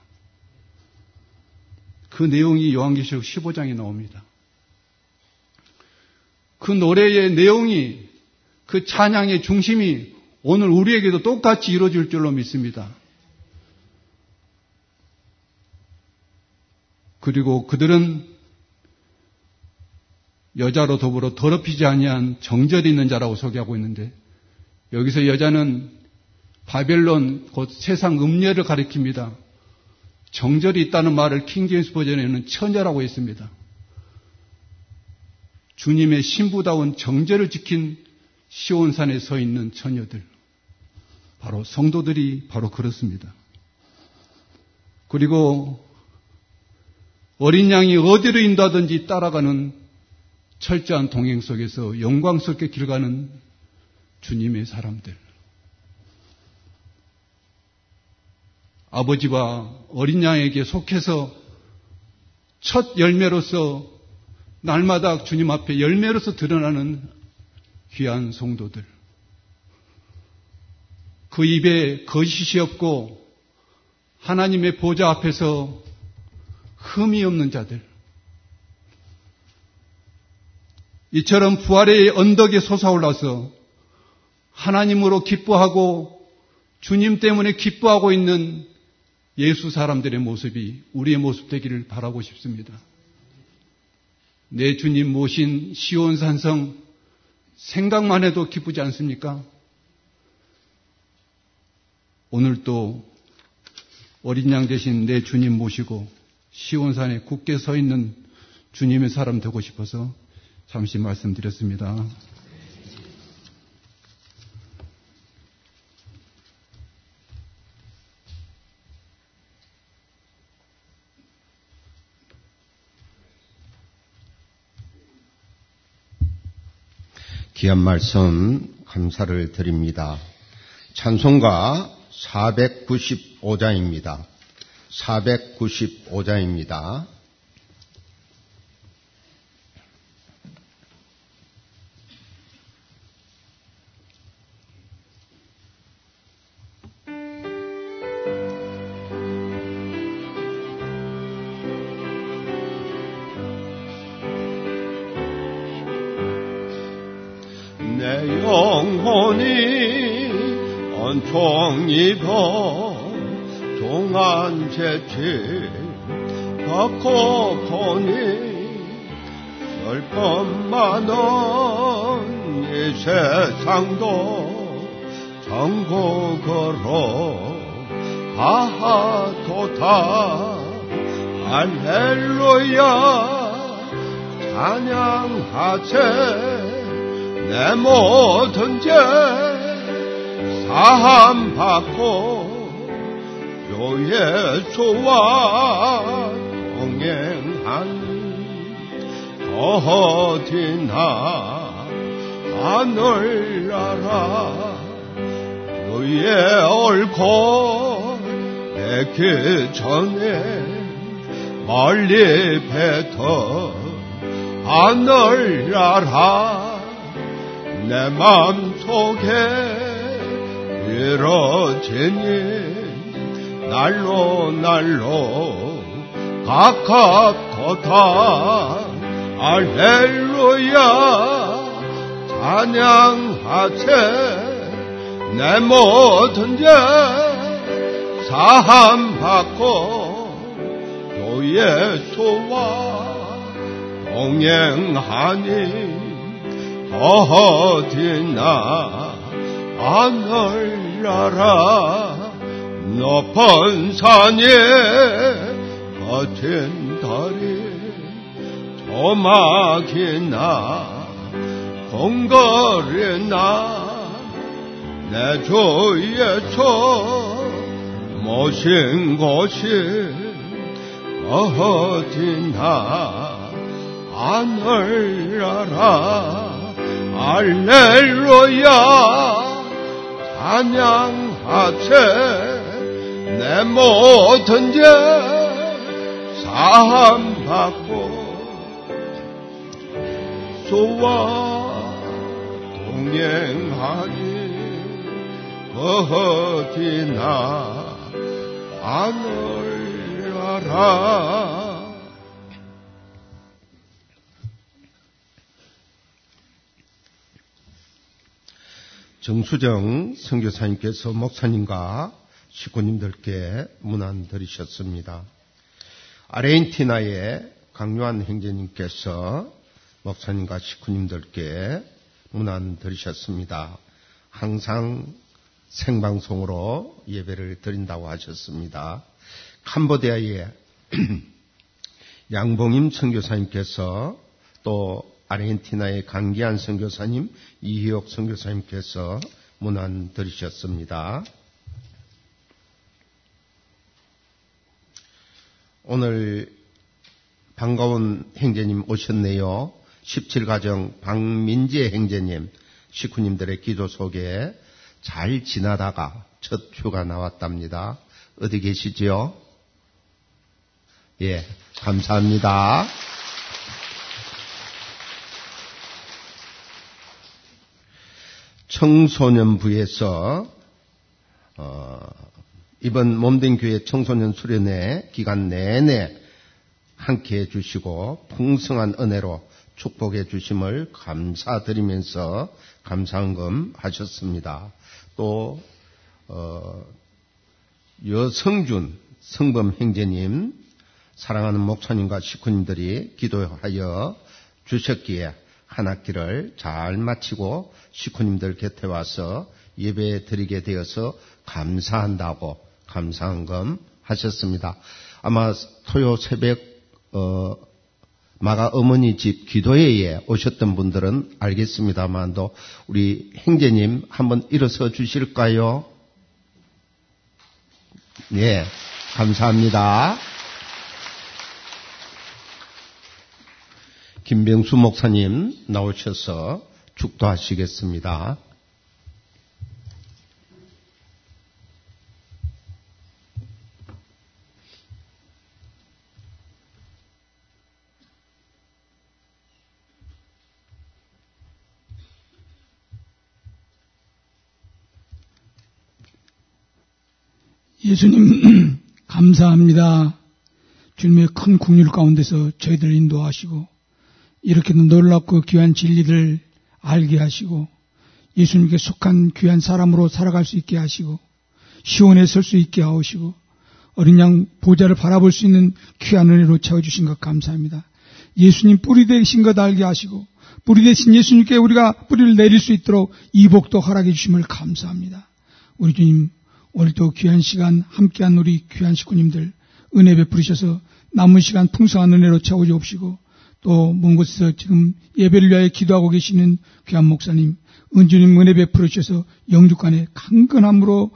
그 내용이 요한계시록 15장에 나옵니다. 그 노래의 내용이, 그 찬양의 중심이 오늘 우리에게도 똑같이 이루어질 줄로 믿습니다. 그리고 그들은 여자로 더불어 더럽히지 아니한 정절이 있는 자라고 소개하고 있는데, 여기서 여자는 바벨론, 곧 세상 음녀를 가리킵니다. 정절이 있다는 말을 킹제임스 버전에는 처녀라고 했습니다. 주님의 신부다운 정절을 지킨 시온산에 서 있는 처녀들, 바로 성도들이 바로 그렇습니다. 그리고 어린 양이 어디로 인도하든지 따라가는 철저한 동행 속에서 영광스럽게 길가는 주님의 사람들. 아버지와 어린 양에게 속해서 첫 열매로서 날마다 주님 앞에 열매로서 드러나는 귀한 성도들. 그 입에 거짓이 없고 하나님의 보좌 앞에서 흠이 없는 자들. 이처럼 부활의 언덕에 솟아올라서 하나님으로 기뻐하고 주님 때문에 기뻐하고 있는 예수 사람들의 모습이 우리의 모습 되기를 바라고 싶습니다. 내 주님 모신 시온 산성 생각만 해도 기쁘지 않습니까? 오늘도 어린 양 대신 내 주님 모시고 시온산에 굳게 서 있는 주님의 사람 되고 싶어서 잠시 말씀드렸습니다. 귀한 말씀 감사를 드립니다. 찬송가 495장입니다. 495장입니다. 내 영혼이 언총 입어 동안 재치 걷고 보니 슬픔 많은 이 세상도 천국으로 가도다. 할렐루야 찬양하세. 내 모든 죄 사함받고 주 예수와 동행한 어디나 하늘나라 주의 얼굴 뵙기 전에 멀리 뱉어 하늘나라 내 맘속에 이루어지니 날로 가깝도다. 할렐루야 찬양하세. 내 모든 죄 사함받고 주 예수와 동행하니 어디나 하늘나라 높은 산에 거친 다리 조막이나 공거리나 내 주 예수 모신 곳이 어디나 하늘나라 할렐루야 찬양하세. 내 모든 죄 사함받고 주와 동행하니 어디나 하늘나라. 정수정 선교사님께서 목사님과 식구님들께 문안 드리셨습니다. 아르헨티나의 강요한 형제님께서 목사님과 식구님들께 문안 드리셨습니다. 항상 생방송으로 예배를 드린다고 하셨습니다. 캄보디아의 양봉임 선교사님께서 또 아르헨티나의 강기한 선교사님, 이희옥 선교사님께서 문안 들으셨습니다. 오늘 반가운 형제님 오셨네요. 17가정 박민재 형제님 식구님들의 기도 속에 잘 지나다가 첫 휴가 나왔답니다. 어디 계시지요? 예, 감사합니다. 청소년부에서 이번 몸된 교회 청소년 수련회 기간 내내 함께 해주시고 풍성한 은혜로 축복해 주심을 감사드리면서 감사헌금 하셨습니다. 또 여성준 성범 형제님 사랑하는 목사님과 식구님들이 기도하여 주셨기에 한 학기를 잘 마치고 식구님들 곁에 와서 예배 드리게 되어서 감사한다고 감사헌금 하셨습니다. 아마 토요 새벽 마가 어머니 집 기도회에 오셨던 분들은 알겠습니다만도 우리 형제님 한번 일어서 주실까요? 네, 감사합니다. 김병수 목사님 나오셔서 축도하시겠습니다. 예수님 감사합니다. 주님의 큰 긍휼 가운데서 저희들 인도하시고 이렇게도 놀랍고 귀한 진리를 알게 하시고 예수님께 속한 귀한 사람으로 살아갈 수 있게 하시고 시온에 설 수 있게 하시고 어린 양 보좌를 바라볼 수 있는 귀한 은혜로 채워주신 것 감사합니다. 예수님 뿌리 되신 것 알게 하시고 뿌리 되신 예수님께 우리가 뿌리를 내릴 수 있도록 이복도 허락해 주심을 감사합니다. 우리 주님 오늘도 귀한 시간 함께한 우리 귀한 식구님들 은혜 베푸시셔서 남은 시간 풍성한 은혜로 채워주옵시고 또 먼 곳에서 지금 예배를 위하여 기도하고 계시는 귀한 목사님 은주님 은혜 베풀으셔서 영주간에 강건함으로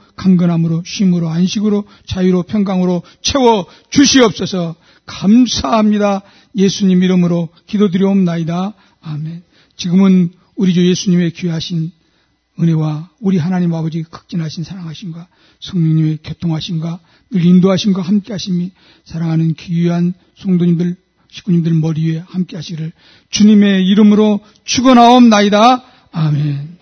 쉼으로 안식으로 자유로 평강으로 채워 주시옵소서. 감사합니다. 예수님 이름으로 기도드리옵나이다. 아멘. 지금은 우리 주 예수님의 귀하신 은혜와 우리 하나님 아버지 극진하신 사랑하심과 성령님의 교통하심과 늘 인도하심과 함께하심이 사랑하는 귀한 성도님들 식구님들 머리 위에 함께하시기를 주님의 이름으로 축원하옵나이다. 아멘.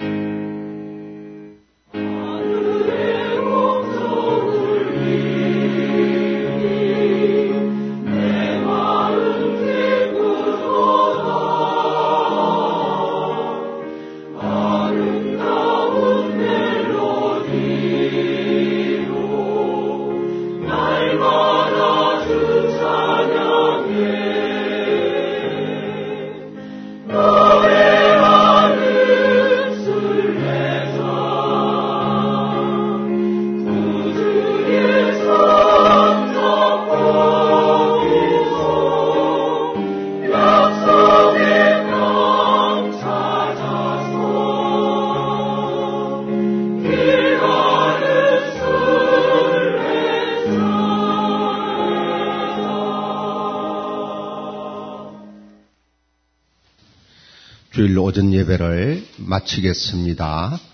주일 오전 예배를 마치겠습니다.